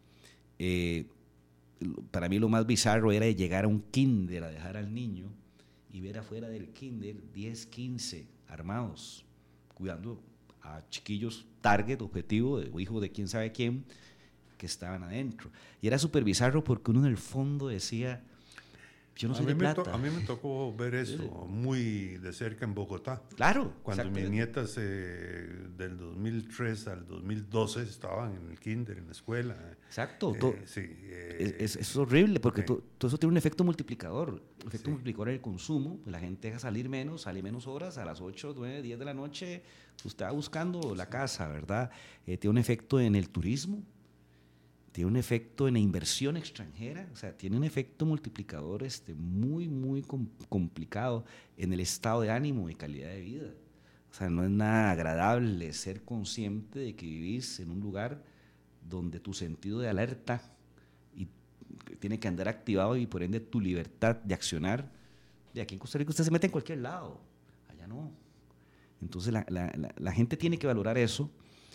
[SPEAKER 3] Eh, para mí lo más bizarro era llegar a un kinder a dejar al niño y ver afuera del kinder diez, quince armados cuidando a chiquillos target, objetivo, o hijos de quién sabe quién, que estaban adentro. Y era súper bizarro porque uno en el fondo decía, yo no soy de plata.
[SPEAKER 4] To, a mí me tocó ver eso sí. muy de cerca en Bogotá.
[SPEAKER 3] Claro.
[SPEAKER 4] Cuando mis nietas eh, del dos mil tres al dos mil doce estaban en el kinder, en la escuela.
[SPEAKER 3] Exacto.
[SPEAKER 4] Eh,
[SPEAKER 3] todo,
[SPEAKER 4] sí, eh,
[SPEAKER 3] es, es, es horrible porque
[SPEAKER 4] sí.
[SPEAKER 3] todo, todo eso tiene un efecto multiplicador. Un efecto
[SPEAKER 4] sí.
[SPEAKER 3] multiplicador en el consumo. La gente deja salir menos, sale menos horas. A las ocho, nueve, diez de la noche usted va buscando la casa, ¿verdad? Eh, tiene un efecto en el turismo. Tiene un efecto en la inversión extranjera, o sea, tiene un efecto multiplicador este, muy, muy com complicado en el estado de ánimo y calidad de vida. O sea, no es nada agradable ser consciente de que vivís en un lugar donde tu sentido de alerta y tiene que andar activado y por ende tu libertad de accionar. De aquí en Costa Rica usted se mete en cualquier lado, allá no. Entonces la, la, la, la gente tiene que valorar eso.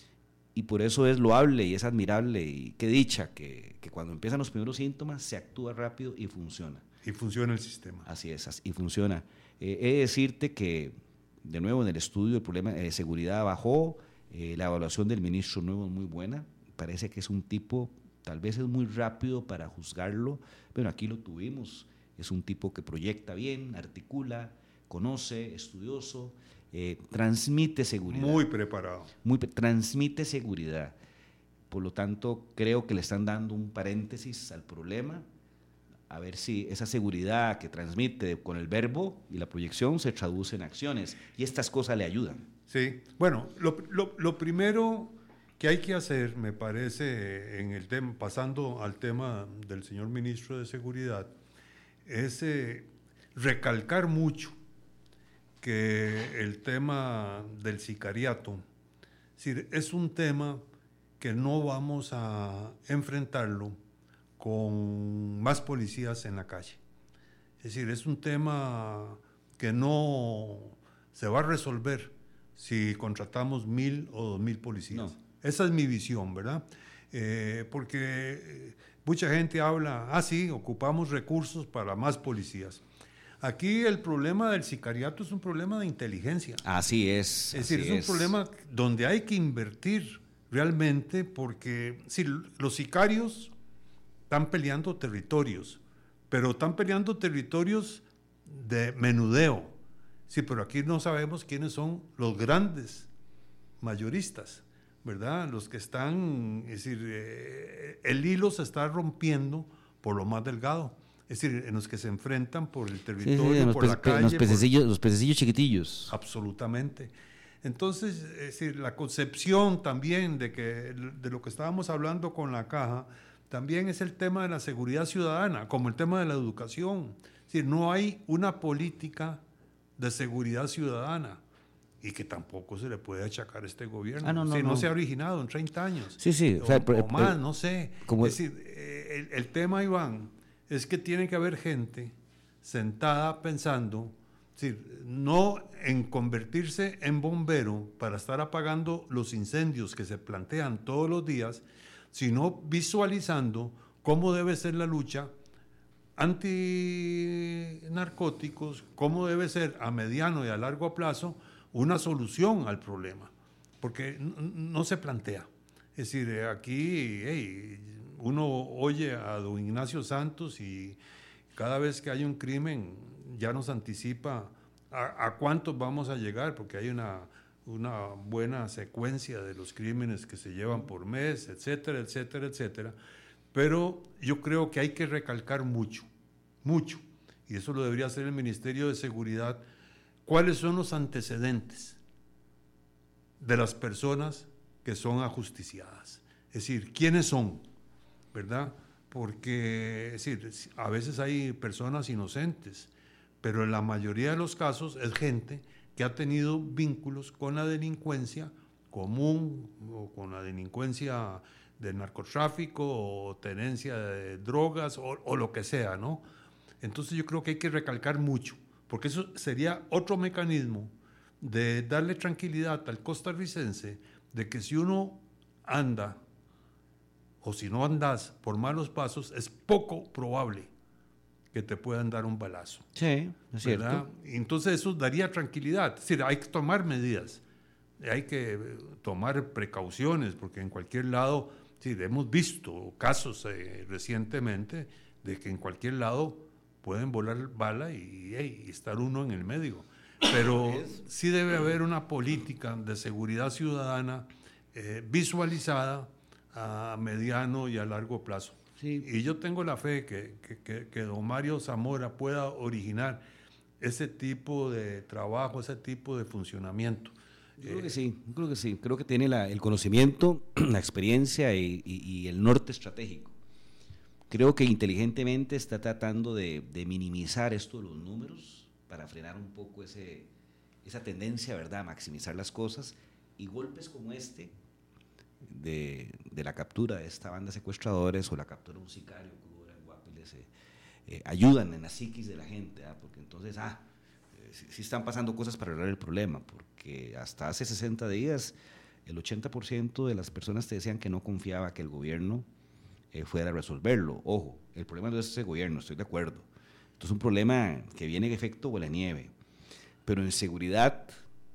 [SPEAKER 3] Y por eso es loable y es admirable y qué dicha que, que cuando empiezan los primeros síntomas se actúa rápido y funciona.
[SPEAKER 4] Y funciona el sistema.
[SPEAKER 3] Así es, así, y funciona. Eh, he de decirte que, de nuevo, en el estudio el problema de seguridad bajó, eh, la evaluación del ministro nuevo es muy buena, parece que es un tipo, tal vez es muy rápido para juzgarlo, pero aquí lo tuvimos, es un tipo que proyecta bien, articula, conoce, estudioso, Eh, transmite seguridad.
[SPEAKER 4] Muy preparado.
[SPEAKER 3] Muy, transmite seguridad. Por lo tanto, creo que le están dando un paréntesis al problema, a ver si esa seguridad que transmite con el verbo y la proyección se traduce en acciones. Y estas cosas le ayudan.
[SPEAKER 4] Sí. Bueno, lo, lo, lo primero que hay que hacer, me parece, en el tema, pasando al tema del señor ministro de Seguridad, es eh, recalcar mucho que el tema del sicariato, es decir, es un tema que no vamos a enfrentarlo con más policías en la calle. Es decir, es un tema que no se va a resolver si contratamos mil o dos mil policías. No. Esa es mi visión, ¿verdad? Eh, porque mucha gente habla, ah, sí, ocupamos recursos para más policías. Aquí el problema del sicariato es un problema de inteligencia.
[SPEAKER 3] Así es.
[SPEAKER 4] Es decir,
[SPEAKER 3] así
[SPEAKER 4] es un
[SPEAKER 3] es.
[SPEAKER 4] problema donde hay que invertir realmente porque sí, los sicarios están peleando territorios, pero están peleando territorios de menudeo. Sí, pero aquí no sabemos quiénes son los grandes mayoristas, ¿verdad? Los que están, es decir, eh, el hilo se está rompiendo por lo más delgado. Es decir, en los que se enfrentan por el territorio, sí, sí, por la calle.
[SPEAKER 3] Los pececillos,
[SPEAKER 4] por...
[SPEAKER 3] los pececillos chiquitillos.
[SPEAKER 4] Absolutamente. Entonces, es decir, la concepción también de, que, de lo que estábamos hablando con la caja, también es el tema de la seguridad ciudadana, como el tema de la educación. Es decir, no hay una política de seguridad ciudadana y que tampoco se le puede achacar a este gobierno.
[SPEAKER 3] Ah, no, no,
[SPEAKER 4] es decir, no,
[SPEAKER 3] no
[SPEAKER 4] se ha originado en treinta años.
[SPEAKER 3] Sí, sí.
[SPEAKER 4] O,
[SPEAKER 3] o, sea,
[SPEAKER 4] o
[SPEAKER 3] pero,
[SPEAKER 4] más,
[SPEAKER 3] pero,
[SPEAKER 4] no sé.
[SPEAKER 3] Como...
[SPEAKER 4] Es decir, el, el tema, Iván, es que tiene que haber gente sentada pensando, es decir, no en convertirse en bombero para estar apagando los incendios que se plantean todos los días, sino visualizando cómo debe ser la lucha antinarcóticos, cómo debe ser a mediano y a largo plazo una solución al problema, porque no, no se plantea. Es decir, eh, aquí hey, uno oye a don Ignacio Santos y cada vez que hay un crimen ya nos anticipa a, a cuántos vamos a llegar, porque hay una, una buena secuencia de los crímenes que se llevan por mes, etcétera, etcétera, etcétera. Pero yo creo que hay que recalcar mucho, mucho, y eso lo debería hacer el Ministerio de Seguridad, cuáles son los antecedentes de las personas que son ajusticiadas. Es decir, ¿quiénes son? ¿Verdad? Porque es decir, a veces hay personas inocentes, pero en la mayoría de los casos es gente que ha tenido vínculos con la delincuencia común o con la delincuencia del narcotráfico o tenencia de drogas o, o lo que sea, ¿no? Entonces yo creo que hay que recalcar mucho, porque eso sería otro mecanismo de darle tranquilidad al costarricense de que si uno anda o si no andas por malos pasos, es poco probable que te puedan dar un balazo.
[SPEAKER 3] Sí, es cierto.
[SPEAKER 4] ¿Verdad? Entonces eso daría tranquilidad. Es decir, hay que tomar medidas, hay que tomar precauciones, porque en cualquier lado, sí, hemos visto casos eh, recientemente de que en cualquier lado pueden volar bala y, hey, y estar uno en el medio. Pero sí debe haber una política de seguridad ciudadana eh, visualizada a mediano y a largo plazo.
[SPEAKER 3] Sí.
[SPEAKER 4] Y yo tengo la fe que, que, que, que don Mario Zamora pueda originar ese tipo de trabajo, ese tipo de funcionamiento.
[SPEAKER 3] Yo creo que sí, yo creo que sí. Creo que tiene la, el conocimiento, la experiencia y, y, y el norte estratégico. Creo que inteligentemente está tratando de, de minimizar esto de los números para frenar un poco ese, esa tendencia, ¿verdad?, a maximizar las cosas, y golpes como este de, de la captura de esta banda de secuestradores o la captura de un sicario que hubo en Guapiles eh, eh, ayudan en la psiquis de la gente, ¿eh? Porque entonces, ah, eh, sí, sí están pasando cosas para arreglar el problema, porque hasta hace sesenta días el ochenta por ciento de las personas te decían que no confiaba que el gobierno eh, fuera a resolverlo. Ojo, el problema no es ese gobierno, estoy de acuerdo. Esto es un problema que viene en efecto bola de nieve. Pero en seguridad,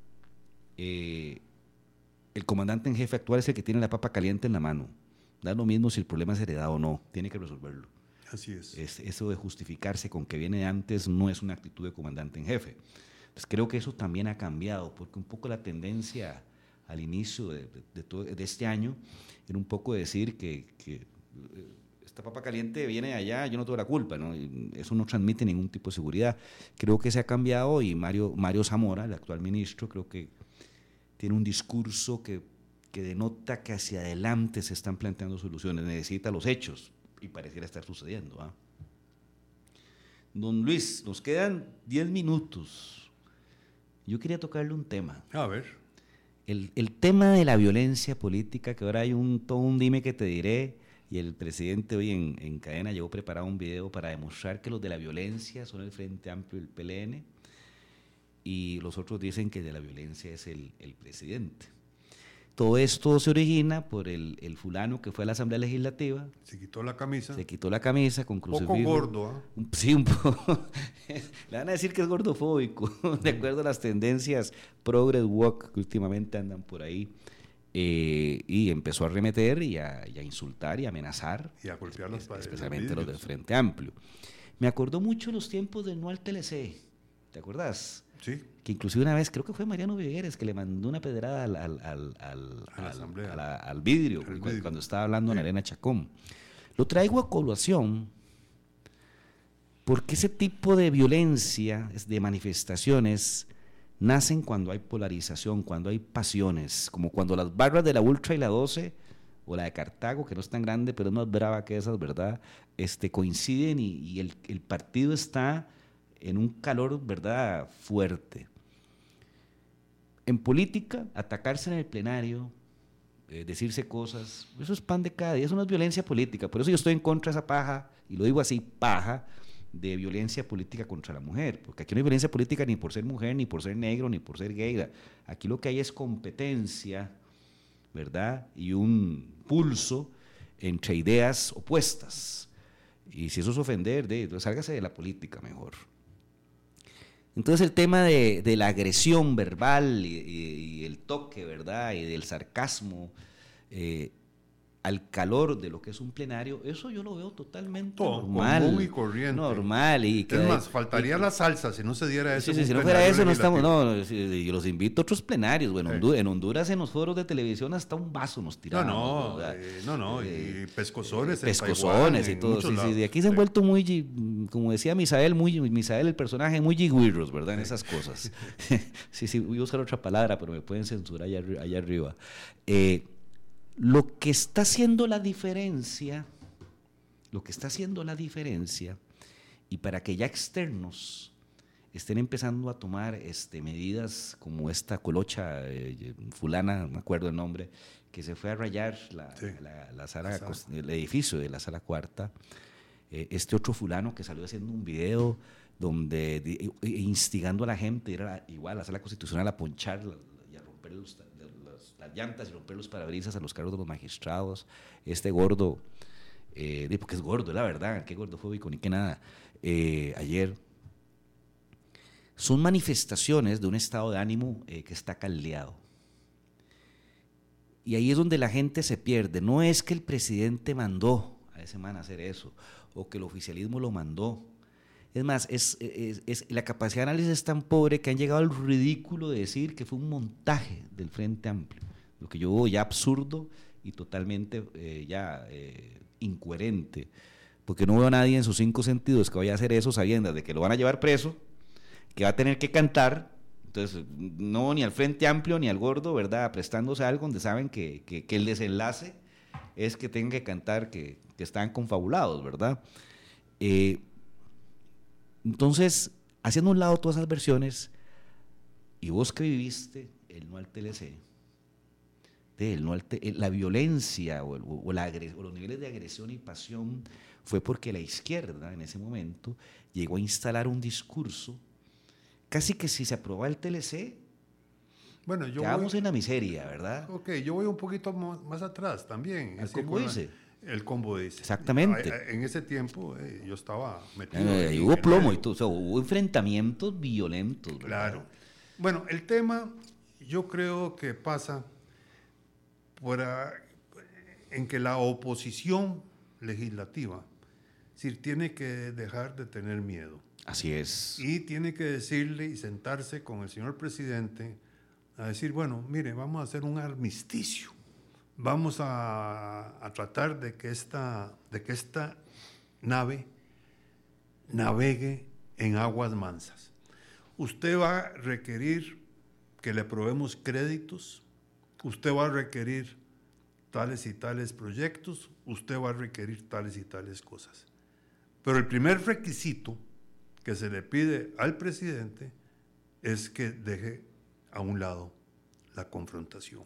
[SPEAKER 3] eh, el comandante en jefe actual es el que tiene la papa caliente en la mano. Da lo mismo si el problema es heredado o no, tiene que resolverlo.
[SPEAKER 4] Así es.
[SPEAKER 3] es. Eso de justificarse con que viene de antes no es una actitud de comandante en jefe. Pues creo que eso también ha cambiado, porque un poco la tendencia al inicio de, de, de, todo, de este año era un poco decir que, que esta papa caliente viene de allá, yo no tengo la culpa, ¿no? Eso no transmite ningún tipo de seguridad. Creo que se ha cambiado y Mario, Mario Zamora, el actual ministro, creo que tiene un discurso que, que denota que hacia adelante se están planteando soluciones, necesita los hechos y pareciera estar sucediendo. ¿eh? Don Luis, nos quedan diez minutos. Yo quería tocarle un tema.
[SPEAKER 4] A ver.
[SPEAKER 3] El, el tema de la violencia política, que ahora hay un, todo un dime que te diré. Y el presidente hoy en, en cadena llevó preparado un video para demostrar que los de la violencia son el Frente Amplio y el P L N, y los otros dicen que de la violencia es el, el presidente. Todo esto se origina por el, el fulano que fue a la Asamblea Legislativa.
[SPEAKER 4] Se quitó la camisa.
[SPEAKER 3] Se quitó la camisa con crucifijo.
[SPEAKER 4] Un poco gordo, ¿eh?
[SPEAKER 3] Sí, un poco. Le van a decir que es gordofóbico, de acuerdo a las tendencias progress woke que últimamente andan por ahí. Eh, y empezó a arremeter y a, y a insultar y a amenazar,
[SPEAKER 4] y a golpear los
[SPEAKER 3] es, especialmente los, los del Frente Amplio. Me acordó mucho los tiempos del No al T L C, ¿te acuerdas?
[SPEAKER 4] Sí.
[SPEAKER 3] Que inclusive una vez, creo que fue Mariano Vigueres, que le mandó una pedrada al, al, al, al,
[SPEAKER 4] a la asamblea.
[SPEAKER 3] a la, al vidrio,
[SPEAKER 4] al
[SPEAKER 3] cuando,
[SPEAKER 4] vidrio,
[SPEAKER 3] cuando estaba hablando
[SPEAKER 4] sí.
[SPEAKER 3] en Arena Chacón. Lo traigo a colación porque ese tipo de violencia, de manifestaciones, nacen cuando hay polarización, cuando hay pasiones, como cuando las barras de la Ultra y la doce, o la de Cartago, que no es tan grande, pero es más brava que esas, ¿verdad?, este, coinciden y, y el, el partido está en un calor, ¿verdad?, fuerte. En política, atacarse en el plenario, eh, decirse cosas, eso es pan de cada día, eso no es violencia política. Por eso yo estoy en contra de esa paja, y lo digo así, paja, de violencia política contra la mujer, porque aquí no hay violencia política ni por ser mujer, ni por ser negro, ni por ser gay. Aquí lo que hay es competencia, ¿verdad?, y un pulso entre ideas opuestas. Y si eso es ofender, de, de, sálgase de la política mejor. Entonces el tema de, de la agresión verbal y, y, y el toque, ¿verdad?, y del sarcasmo, eh, al calor de lo que es un plenario, eso yo lo veo totalmente
[SPEAKER 4] Todo,
[SPEAKER 3] normal.
[SPEAKER 4] común y corriente.
[SPEAKER 3] Normal. Y
[SPEAKER 4] Es
[SPEAKER 3] que,
[SPEAKER 4] más, faltaría
[SPEAKER 3] y,
[SPEAKER 4] la salsa si no se diera eso.
[SPEAKER 3] Sí, sí, si no fuera eso, no estamos. No, sí, yo los invito a otros plenarios. Bueno, sí. En Honduras, en los foros de televisión, hasta un vaso nos tiramos.
[SPEAKER 4] No, no, eh, no, no, y eh, pescozones.
[SPEAKER 3] Eh, pescozones Taiwán, y todo. Sí, sí, de aquí se han sí. vuelto muy, como decía Misael, muy, Misael, el personaje, muy jigüirros, ¿verdad? En esas cosas. Sí, sí, voy a usar otra palabra, pero me pueden censurar allá, allá arriba. Eh, lo que está haciendo la diferencia, lo que está haciendo la diferencia, y para que ya externos estén empezando a tomar este, medidas como esta colocha eh, fulana, no me acuerdo el nombre, que se fue a rayar la, sí. la, la sala, la sala. el edificio de la sala cuarta, eh, este otro fulano que salió haciendo un video donde de, instigando a la gente, era igual a la sala constitucional a ponchar la, y a romper los, los, las llantas y romper los parabrisas a los carros de los magistrados, este gordo, eh, porque es gordo, la verdad, qué gordofóbico ni qué nada, eh, ayer. Son manifestaciones de un estado de ánimo eh, que está caldeado. Y ahí es donde la gente se pierde. No es que el presidente mandó a ese man a hacer eso, o que el oficialismo lo mandó. Es más, es, es, es, la capacidad de análisis es tan pobre que han llegado al ridículo de decir que fue un montaje del Frente Amplio, lo que yo veo ya absurdo y totalmente eh, ya eh, incoherente, porque no veo a nadie en sus cinco sentidos que vaya a hacer eso sabiendo de que lo van a llevar preso, que va a tener que cantar, entonces no ni al Frente Amplio ni al gordo, ¿verdad?, prestándose a algo donde saben que, que, que el desenlace es que tengan que cantar que, que están confabulados, ¿verdad? Eh, entonces, haciendo a un lado todas esas versiones, y vos que viviste el no al T L C, de el no al T, la violencia o, o, la, o los niveles de agresión y pasión fue porque la izquierda en ese momento llegó a instalar un discurso casi que si se aprobaba el T L C,
[SPEAKER 4] bueno, yo
[SPEAKER 3] quedamos
[SPEAKER 4] voy,
[SPEAKER 3] en la miseria, ¿verdad?
[SPEAKER 4] Ok, yo voy un poquito más, más atrás también.
[SPEAKER 3] El combo dice.
[SPEAKER 4] El combo dice.
[SPEAKER 3] Exactamente.
[SPEAKER 4] En ese tiempo eh, yo estaba metido.
[SPEAKER 3] Eh,
[SPEAKER 4] en,
[SPEAKER 3] hubo
[SPEAKER 4] en
[SPEAKER 3] plomo y todo, o sea, hubo enfrentamientos violentos, ¿verdad?
[SPEAKER 4] Claro. Bueno, el tema yo creo que pasa por a, en que la oposición legislativa, es decir, tiene que dejar de tener miedo.
[SPEAKER 3] Así es.
[SPEAKER 4] Y tiene que decirle y sentarse con el señor presidente a decir, bueno, mire, vamos a hacer un armisticio. Vamos a, a tratar de que, esta, de que esta nave navegue en aguas mansas. Usted va a requerir que le aprobemos créditos, usted va a requerir tales y tales proyectos, usted va a requerir tales y tales cosas. Pero el primer requisito que se le pide al presidente es que deje a un lado la confrontación.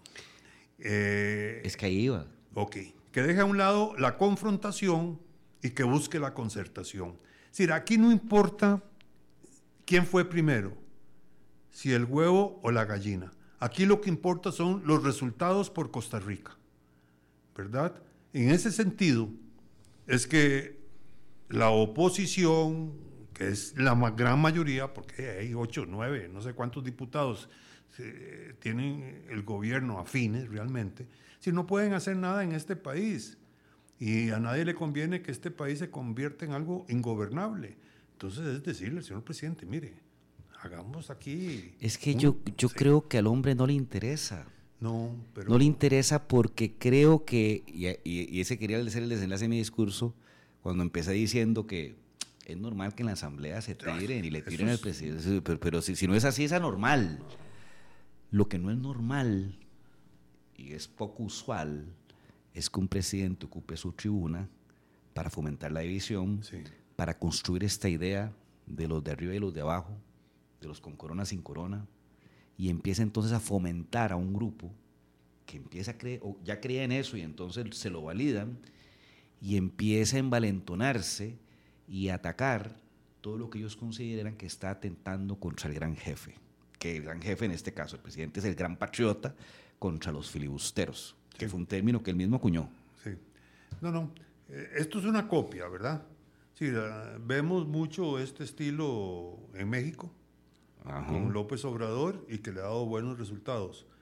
[SPEAKER 4] Eh,
[SPEAKER 3] es que ahí iba.
[SPEAKER 4] Ok, que deje a un lado la confrontación y que busque la concertación. Es decir, aquí no importa quién fue primero, si el huevo o la gallina. Aquí lo que importa son los resultados por Costa Rica, ¿verdad? En ese sentido, es que la oposición, que es la gran mayoría, porque hay ocho, nueve, no sé cuántos diputados eh, tienen el gobierno afines realmente, si no pueden hacer nada en este país, y a nadie le conviene que este país se convierta en algo ingobernable. Entonces es decirle al señor presidente, mire, hagamos aquí...
[SPEAKER 3] Es que
[SPEAKER 4] un,
[SPEAKER 3] yo, yo
[SPEAKER 4] sí.
[SPEAKER 3] creo que al hombre no le interesa.
[SPEAKER 4] No, pero...
[SPEAKER 3] No le interesa porque creo que, y, y, y ese quería ser el desenlace de mi discurso, cuando empecé diciendo que es normal que en la asamblea se tiren y le tiren al presidente, pero, pero si, si no es así, es anormal. Lo que no es normal y es poco usual es que un presidente ocupe su tribuna para fomentar la división, sí. para construir esta idea de los de arriba y los de abajo, de los con corona sin corona, y empieza entonces a fomentar a un grupo que empieza a creer, o ya creía en eso y entonces se lo validan, y empieza a envalentonarse y a atacar todo lo que ellos consideran que está atentando contra el gran jefe, que el gran jefe en este caso, el presidente, es el gran patriota contra los filibusteros, sí. que fue un término que él mismo acuñó.
[SPEAKER 4] Sí. No, no, eh, esto es una copia, ¿verdad? Sí, la, vemos mucho este estilo en México, Ajá. con López Obrador, y que le ha dado buenos resultados.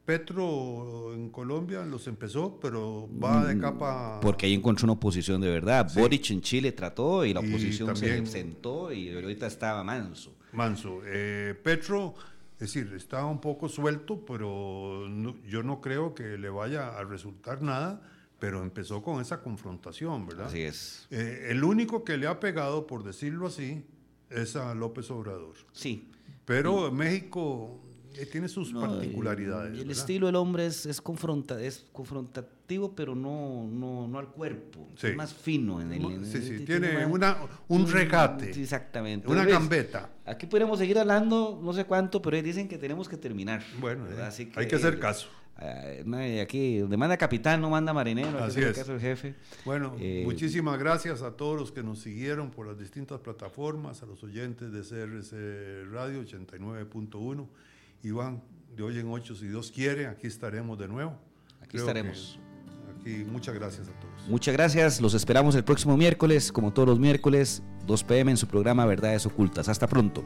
[SPEAKER 4] Petro en Colombia los empezó, pero va de capa...
[SPEAKER 3] Porque ahí encontró una oposición de verdad.
[SPEAKER 4] Sí.
[SPEAKER 3] Boric en Chile trató y la
[SPEAKER 4] Y
[SPEAKER 3] oposición
[SPEAKER 4] también-
[SPEAKER 3] se sentó y ahorita estaba manso.
[SPEAKER 4] Manso. Eh, Petro, es decir, está un poco suelto, pero no- yo no creo que le vaya a resultar nada, pero empezó con esa confrontación, ¿verdad?
[SPEAKER 3] Así es.
[SPEAKER 4] Eh, el único que le ha pegado, por decirlo así, es a López Obrador.
[SPEAKER 3] Sí.
[SPEAKER 4] Pero México eh, tiene sus
[SPEAKER 3] No,
[SPEAKER 4] particularidades.
[SPEAKER 3] El
[SPEAKER 4] ¿verdad?
[SPEAKER 3] estilo del hombre es, es, confronta, es confrontativo, pero no, no, no al cuerpo.
[SPEAKER 4] Sí.
[SPEAKER 3] Es más fino. En el, en
[SPEAKER 4] Sí,
[SPEAKER 3] el-
[SPEAKER 4] sí,
[SPEAKER 3] tiene
[SPEAKER 4] tiene
[SPEAKER 3] más-
[SPEAKER 4] una, un regate,
[SPEAKER 3] Sí, exactamente.
[SPEAKER 4] una
[SPEAKER 3] Luis,
[SPEAKER 4] gambeta.
[SPEAKER 3] Aquí podemos seguir hablando, no sé cuánto, pero dicen que tenemos que terminar.
[SPEAKER 4] Bueno,
[SPEAKER 3] ¿verdad?
[SPEAKER 4] eh,
[SPEAKER 3] Así
[SPEAKER 4] hay que hacer caso.
[SPEAKER 3] eh, no, y aquí, donde manda capitán, no manda marinero. Hay que
[SPEAKER 4] Así
[SPEAKER 3] hacer
[SPEAKER 4] es.
[SPEAKER 3] caso del jefe.
[SPEAKER 4] Bueno,
[SPEAKER 3] Eh,
[SPEAKER 4] muchísimas gracias a todos los que nos siguieron por las distintas plataformas, a los oyentes de C R C Radio ochenta y nueve punto uno. Iván, de hoy en ocho, si Dios quiere, aquí estaremos de nuevo.
[SPEAKER 3] Aquí
[SPEAKER 4] Creo
[SPEAKER 3] estaremos.
[SPEAKER 4] que Aquí, muchas gracias a todos.
[SPEAKER 3] Muchas gracias, los esperamos el próximo miércoles, como todos los miércoles, dos pe eme en su programa Verdades Ocultas. Hasta pronto.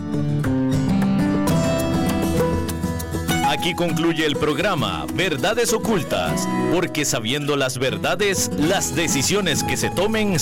[SPEAKER 2] Aquí concluye el programa Verdades Ocultas, porque sabiendo las verdades, las decisiones que se tomen